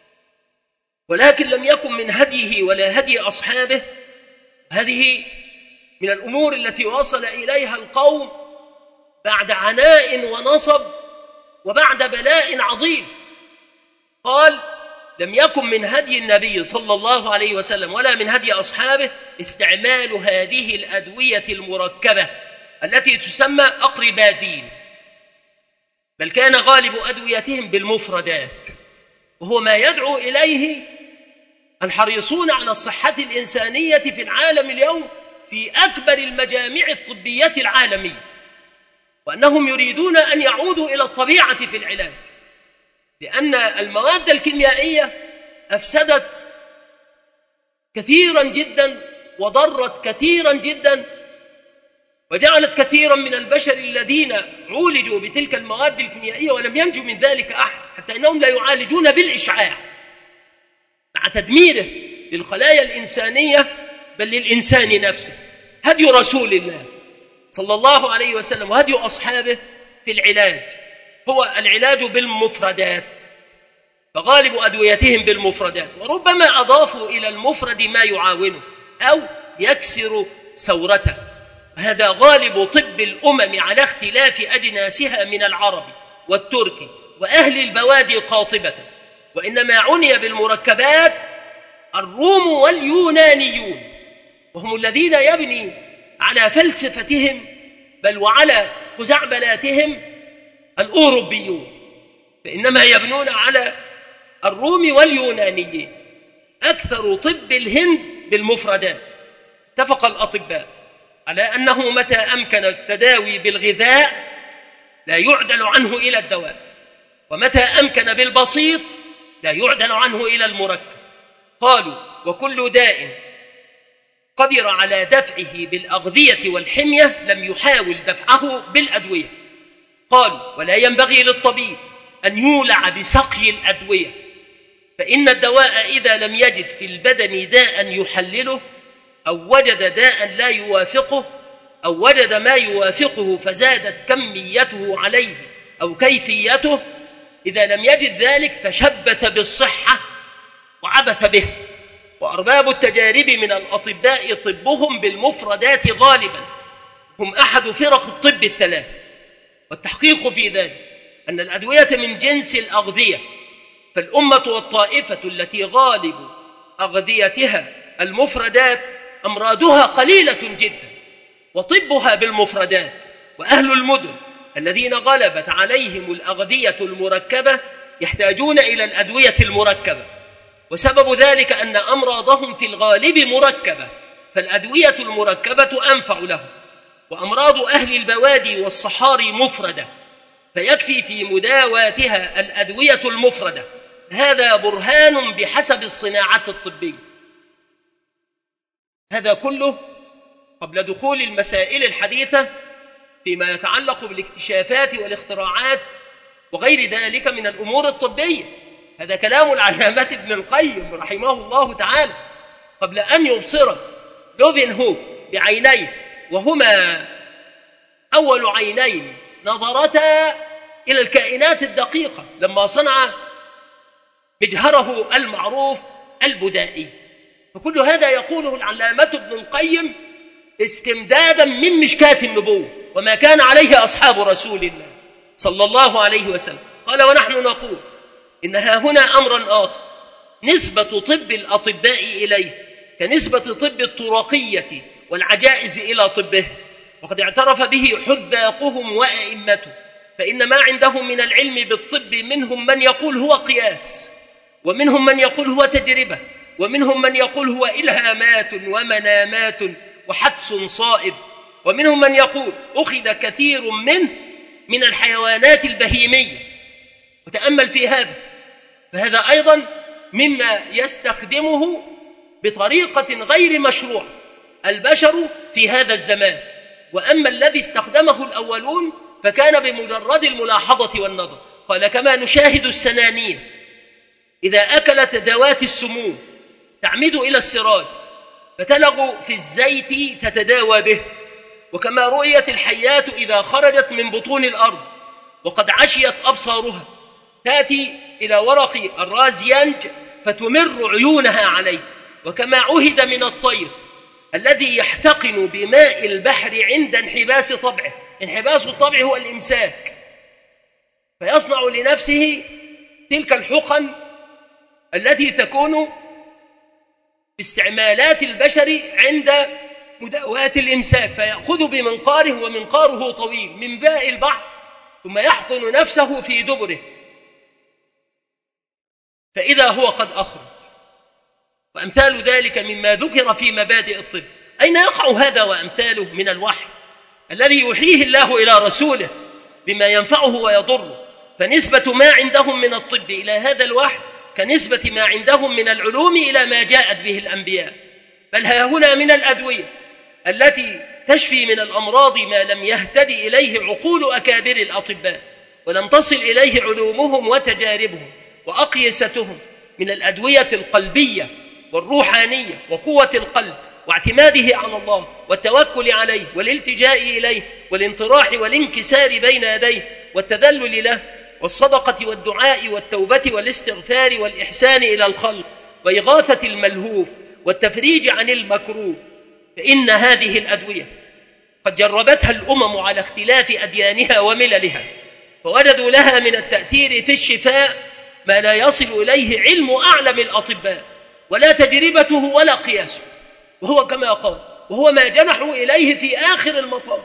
ولكن لم يكن من هديه ولا هدي أصحابه. هذه من الأمور التي وصل إليها القوم بعد عناء ونصب وبعد بلاء عظيم. قال: لم يكن من هدي النبي صلى الله عليه وسلم ولا من هدي أصحابه استعمال هذه الأدوية المركبة التي تسمى أقربادين، بل كان غالب أدويتهم بالمفردات، وهو ما يدعو إليه الحريصون على الصحة الإنسانية في العالم اليوم في أكبر المجامع الطبية العالمية، وأنهم يريدون أن يعودوا إلى الطبيعة في العلاج، لأن المواد الكيميائية أفسدت كثيرا جدا وضرت كثيرا جدا، وجعلت كثيرا من البشر الذين عولجوا بتلك المواد الكيميائية ولم ينجو من ذلك أحد، حتى أنهم لا يعالجون بالإشعاع مع تدميره للخلايا الإنسانية بل للإنسان نفسه. هدي رسول الله صلى الله عليه وسلم وهدي أصحابه في العلاج هو العلاج بالمفردات، فغالب أدويتهم بالمفردات، وربما أضافوا إلى المفرد ما يعاونه أو يكسر ثورته. هذا غالب طب الأمم على اختلاف أجناسها من العربي والتركي وأهل البوادي قاطبة، وإنما عني بالمركبات الروم واليونانيون، وهم الذين يبني على فلسفتهم بل وعلى خزعبلاتهم الأوروبيون، فإنما يبنون على الروم واليونانيين. أكثر طب الهند بالمفردات. اتفق الأطباء على أنه متى أمكن التداوي بالغذاء لا يعدل عنه إلى الدواء، ومتى أمكن بالبسيط لا يعدل عنه إلى المركب. قالوا: وكل داء قدر على دفعه بالأغذية والحمية لم يحاول دفعه بالأدوية. قالوا: ولا ينبغي للطبيب أن يولع بسقي الأدوية، فإن الدواء إذا لم يجد في البدن داء يحلله، أو وجد داء لا يوافقه، أو وجد ما يوافقه فزادت كميته عليه أو كيفيته، إذا لم يجد ذلك تشبث بالصحة وعبث به. وأرباب التجارب من الأطباء طبهم بالمفردات غالبا هم أحد فرق الطب الثلاث، والتحقيق في ذلك أن الأدوية من جنس الأغذية، فالأمة والطائفة التي غالب أغذيتها المفردات أمراضها قليلة جدا وطبها بالمفردات، وأهل المدن الذين غلبت عليهم الأغذية المركبة يحتاجون إلى الأدوية المركبة، وسبب ذلك أن أمراضهم في الغالب مركبة، فالأدوية المركبة أنفع لهم. وأمراض أهل البوادي والصحاري مفردة، فيكفي في مداواتها الأدوية المفردة. هذا برهان بحسب الصناعات الطبية. هذا كله قبل دخول المسائل الحديثة فيما يتعلق بالاكتشافات والاختراعات وغير ذلك من الأمور الطبية. هذا كلام العلامة ابن القيم رحمه الله تعالى قبل أن يبصر لوفنهوك بعينيه، وهما أول عينين نظرتا إلى الكائنات الدقيقة لما صنع مجهره المعروف البدائي. فكل هذا يقوله العلامة ابن القيم استمدادا من مشكاة النبوة وما كان عليه أصحاب رسول الله صلى الله عليه وسلم. قال: ونحن نقول إنها هنا أمرا آخر، نسبة طب الأطباء إليه كنسبة طب الطرقية والعجائز إلى طبه، وقد اعترف به حذاقهم وأئمته، فإن ما عندهم من العلم بالطب منهم من يقول هو قياس، ومنهم من يقول هو تجربة، ومنهم من يقول هو إلهامات ومنامات وحدس صائب، ومنهم من يقول أخذ كثير منه من الحيوانات البهيمية. وتأمل في هذا، فهذا أيضا مما يستخدمه بطريقة غير مشروعة البشر في هذا الزمان. وأما الذي استخدمه الأولون فكان بمجرد الملاحظة والنظر. قال: كما نشاهد السنانير إذا أكلت ذوات السموم تعمد إلى السراج فتلغ في الزيت تتداوى به، وكما رؤيت الحيات إذا خرجت من بطون الأرض وقد عشيت أبصارها تأتي إلى ورق الرازيانج فتمر عيونها عليه، وكما عهد من الطير الذي يحتقن بماء البحر عند انحباس طبعه. انحباس الطبع هو الإمساك، فيصنع لنفسه تلك الحقن التي تكون باستعمالات البشر عند مداواة الإمساك، فيأخذ بمنقاره ومنقاره طويل من ماء البحر ثم يحقن نفسه في دبره، فإذا هو قد أخرج. وأمثال ذلك مما ذكر في مبادئ الطب. أين يقع هذا وأمثاله من الوحي الذي يوحيه الله إلى رسوله بما ينفعه ويضره؟ فنسبة ما عندهم من الطب إلى هذا الوحي كنسبة ما عندهم من العلوم إلى ما جاءت به الأنبياء. بل ها هنا من الأدوية التي تشفي من الأمراض ما لم يهتدي إليه عقول أكابر الأطباء ولم تصل إليه علومهم وتجاربهم وأقيستهم من الأدوية القلبية والروحانية وقوة القلب واعتماده على الله والتوكل عليه والالتجاء إليه والانطراح والانكسار بين يديه والتذلل له والصدقة والدعاء والتوبة والاستغفار والإحسان إلى الخلق وإغاثة الملهوف والتفريج عن المكروه. فإن هذه الأدوية قد جربتها الأمم على اختلاف أديانها ومللها، فوجدوا لها من التأثير في الشفاء ما لا يصل إليه علم أعلم الأطباء ولا تجربته ولا قياسه، وهو كما قال، وهو ما جنحوا إليه في آخر المطاف.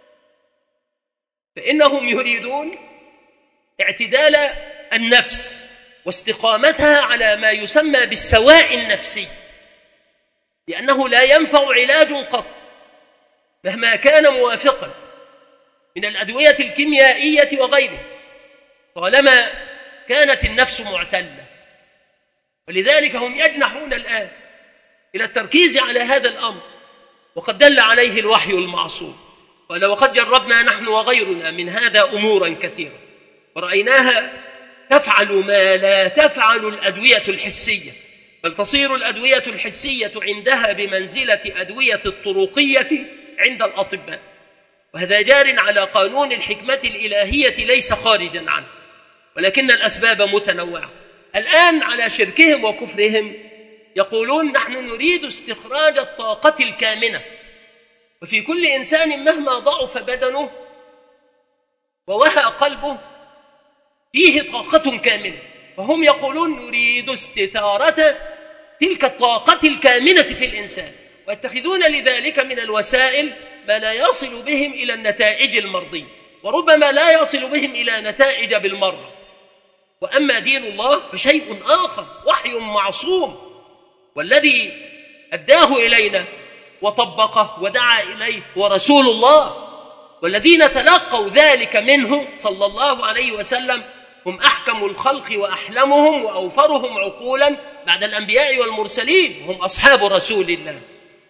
فإنهم يريدون اعتدال النفس واستقامتها على ما يسمى بالسواء النفسي، لأنه لا ينفع علاج قط مهما كان موافقا من الأدوية الكيميائية وغيره طالما كانت النفس معتلة. ولذلك هم يجنحون الآن إلى التركيز على هذا الأمر، وقد دل عليه الوحي المعصوم. قال: وقد جربنا نحن وغيرنا من هذا أمورا كثيرة ورأيناها تفعل ما لا تفعل الأدوية الحسية، بل تصير الأدوية الحسية عندها بمنزلة أدوية الطرقية عند الأطباء. وهذا جار على قانون الحكمة الإلهية ليس خارجا عنه، ولكن الأسباب متنوعة. الآن على شركهم وكفرهم يقولون: نحن نريد استخراج الطاقة الكامنة، وفي كل إنسان مهما ضعف بدنه ووهى قلبه فيه طاقة كامنة، وهم يقولون نريد استثارة تلك الطاقة الكامنة في الإنسان، ويتخذون لذلك من الوسائل ما لا يصل بهم إلى النتائج المرضية، وربما لا يصل بهم إلى نتائج بالمرة. وأما دين الله فشيء آخر، وحي معصوم، والذي أداه إلينا وطبقه ودعا إليه ورسول الله، والذين تلقوا ذلك منه صلى الله عليه وسلم هم أحكم الخلق وأحلمهم وأوفرهم عقولا بعد الأنبياء والمرسلين، هم أصحاب رسول الله.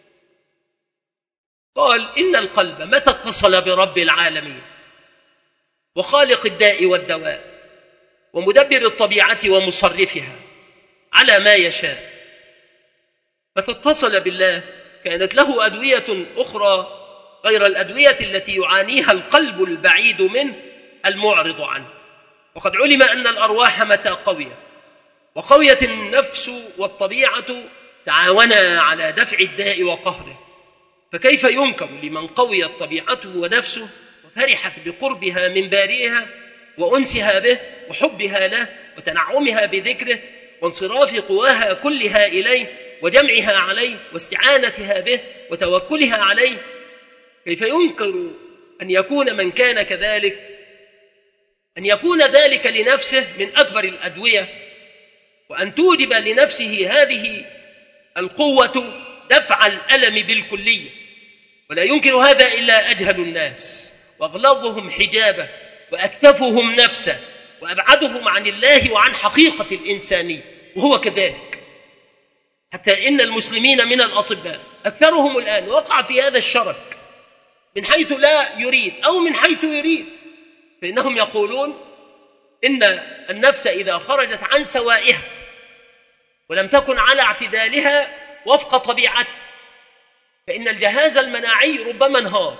قال إن القلب متى اتصل برب العالمين وخالق الداء والدواء ومدبر الطبيعة ومصرفها على ما يشاء، فتتصل بالله كانت له أدوية أخرى غير الأدوية التي يعانيها القلب البعيد منه المعرض عنه. وقد علم أن الأرواح متى وقويت النفس والطبيعة تعاونا على دفع الداء وقهره، فكيف يمكن لمن قويت طبيعته ونفسه وفرحت بقربها من بارئها وأنسها به وحبها له وتنعمها بذكره وانصراف قواها كلها إليه وجمعها عليه واستعانتها به وتوكلها عليه، كيف ينكر أن يكون من كان كذلك أن يكون ذلك لنفسه من أكبر الأدوية، وأن توجب لنفسه هذه القوة دفع الألم بالكلية؟ ولا ينكر هذا إلا أجهل الناس وأغلظهم حجابه وأكثفهم نفسه وأبعدهم عن الله وعن حقيقة الإنسانية، وهو كذلك. حتى إن المسلمين من الأطباء أكثرهم الآن وقع في هذا الشرك من حيث لا يريد أو من حيث يريد، فإنهم يقولون إن النفس إذا خرجت عن سوائها ولم تكن على اعتدالها وفق طبيعته فإن الجهاز المناعي ربما انهار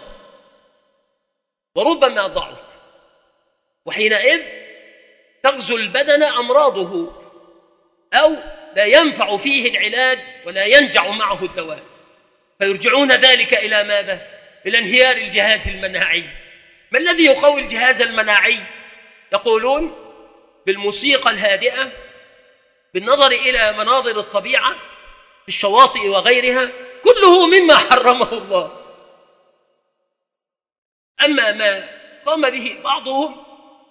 وربما ضعف، وحينئذ تغزو البدن أمراضه أو لا ينفع فيه العلاج ولا ينجع معه الدواء، فيرجعون ذلك إلى ماذا؟ إلى انهيار الجهاز المناعي. ما الذي يقوي الجهاز المناعي؟ يقولون بالموسيقى الهادئة، بالنظر إلى مناظر الطبيعة في الشواطئ وغيرها، كله مما حرمه الله. أما ما قام به بعضهم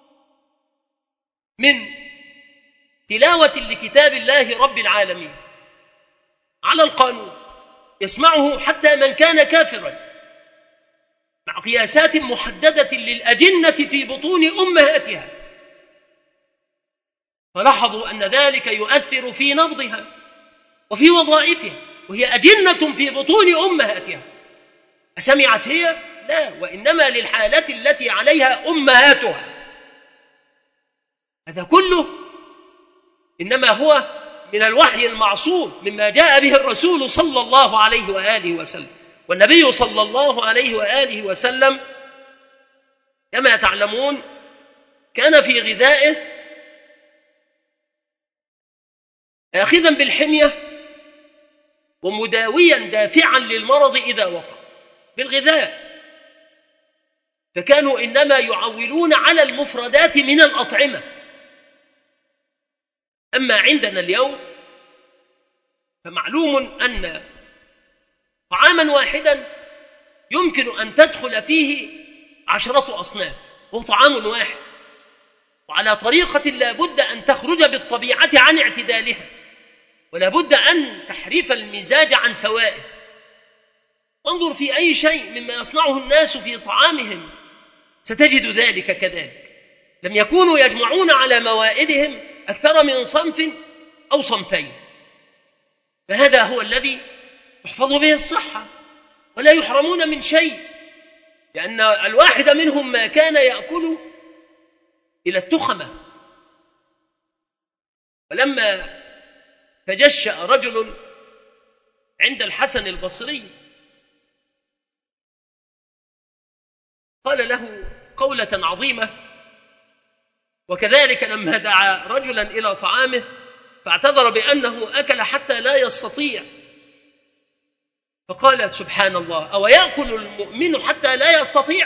من تلاوة لكتاب الله رب العالمين على القانون يسمعه حتى من كان كافرا مع قياسات محددة للأجنة في بطون أمهاتها، فلاحظوا أن ذلك يؤثر في نبضها وفي وظائفها وهي أجنة في بطون أمهاتها. أسمعت هي؟ لا، وإنما للحالة التي عليها أمهاتها. هذا كله إنما هو من الوحي المعصوم مما جاء به الرسول صلى الله عليه وآله وسلم. والنبي صلى الله عليه وآله وسلم كما تعلمون كان في غذائه آخذا بالحمية ومداويا دافعا للمرض إذا وقع بالغذاء، فكانوا إنما يعولون على المفردات من الأطعمة. أما عندنا اليوم فمعلوم أن طعاما واحدا يمكن أن تدخل فيه 10 أصناف، وهو طعام واحد، وعلى طريقة لا بد أن تخرج بالطبيعة عن اعتدالها، ولا بد أن تحرف المزاج عن سوائه. وانظر في أي شيء مما يصنعه الناس في طعامهم ستجد ذلك كذلك. لم يكونوا يجمعون على موائدهم أكثر من صنف أو صنفين، فهذا هو الذي يحفظ به الصحة ولا يحرمون من شيء، لأن الواحد منهم ما كان يأكل إلى التخمة. ولما تجشأ رجل عند الحسن البصري قال له قولة عظيمة، وكذلك لما دعا رجلا إلى طعامه فاعتذر بأنه أكل حتى لا يستطيع، فقال سبحان الله: أو يأكل المؤمن حتى لا يستطيع؟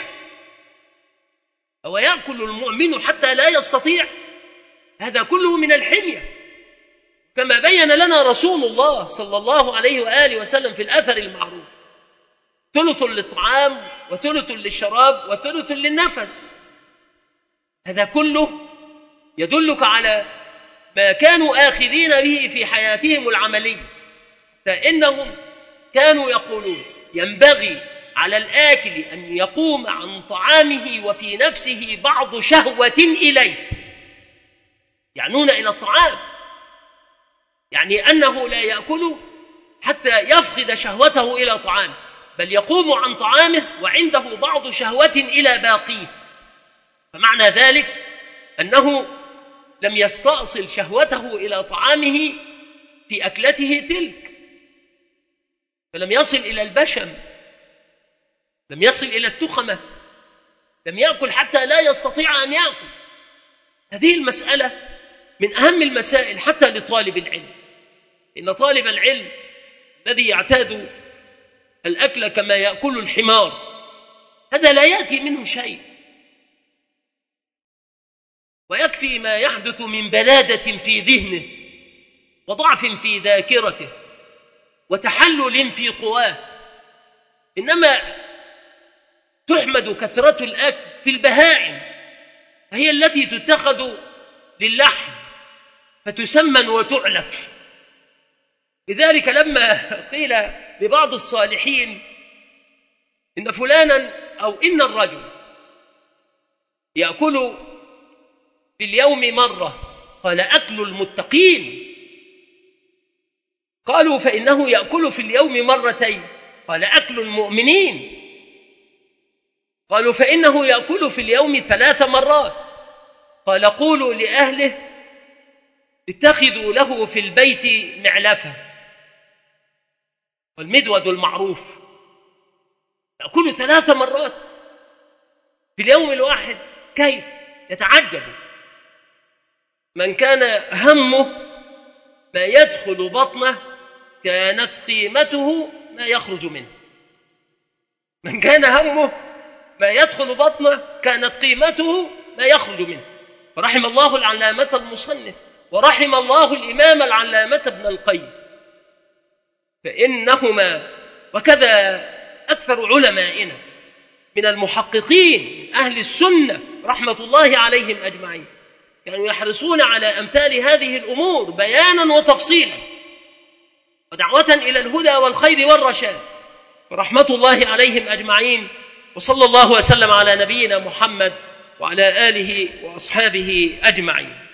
أو يأكل المؤمن حتى لا يستطيع؟ هذا كله من الحمية، كما بين لنا رسول الله صلى الله عليه وآله وسلم في الأثر المعروف: ثلث للطعام وثلث للشراب وثلث للنفس. هذا كله يدلك على ما كانوا آخذين به في حياتهم العملية، فإنهم كانوا يقولون ينبغي على الآكل أن يقوم عن طعامه وفي نفسه بعض شهوة إليه، يعنون إلى الطعام، يعني أنه لا يأكل حتى يفقد شهوته إلى طعامه، بل يقوم عن طعامه وعنده بعض شهوة إلى باقيه. فمعنى ذلك أنه لم يستأصل شهوته إلى طعامه في أكلته تلك، فلم يصل إلى البشم، لم يصل إلى التخمة، لم يأكل حتى لا يستطيع أن يأكل. هذه المسألة من أهم المسائل حتى لطالب العلم. إن طالب العلم الذي يعتاد الأكل كما يأكل الحمار هذا لا يأتي منه شيء، ويكفي ما يحدث من بلادة في ذهنه وضعف في ذاكرته وتحلل في قواه. إنما تحمد كثرة الأكل في البهائم، فهي التي تتخذ للحم فتسمن وتعلف. لذلك لما قيل لبعض الصالحين إن فلانا أو إن الرجل يأكل في اليوم مرة، قال أكل المتقين. قالوا فإنه يأكل في اليوم مرتين، قال أكل المؤمنين. قالوا فإنه يأكل في اليوم 3 مرات، قال قولوا لأهله اتخذوا له في البيت معلفة، والمدود المعروف. يأكل 3 مرات في اليوم الواحد، كيف؟ يتعجب. من كان همه ما يدخل بطنه كانت قيمته ما يخرج منه. من كان همه ما يدخل بطنه كانت قيمته ما يخرج منه. ورحم الله العلامة المصنف، ورحم الله الإمام العلامة ابن القيم، فإنهما وكذا أكثر علمائنا من المحققين أهل السنة رحمة الله عليهم أجمعين كانوا يحرصون على أمثال هذه الأمور بيانا وتفصيلا ودعوة إلى الهدى والخير والرشاد، فرحمة الله عليهم أجمعين. وصلى الله وسلم على نبينا محمد وعلى آله وأصحابه أجمعين.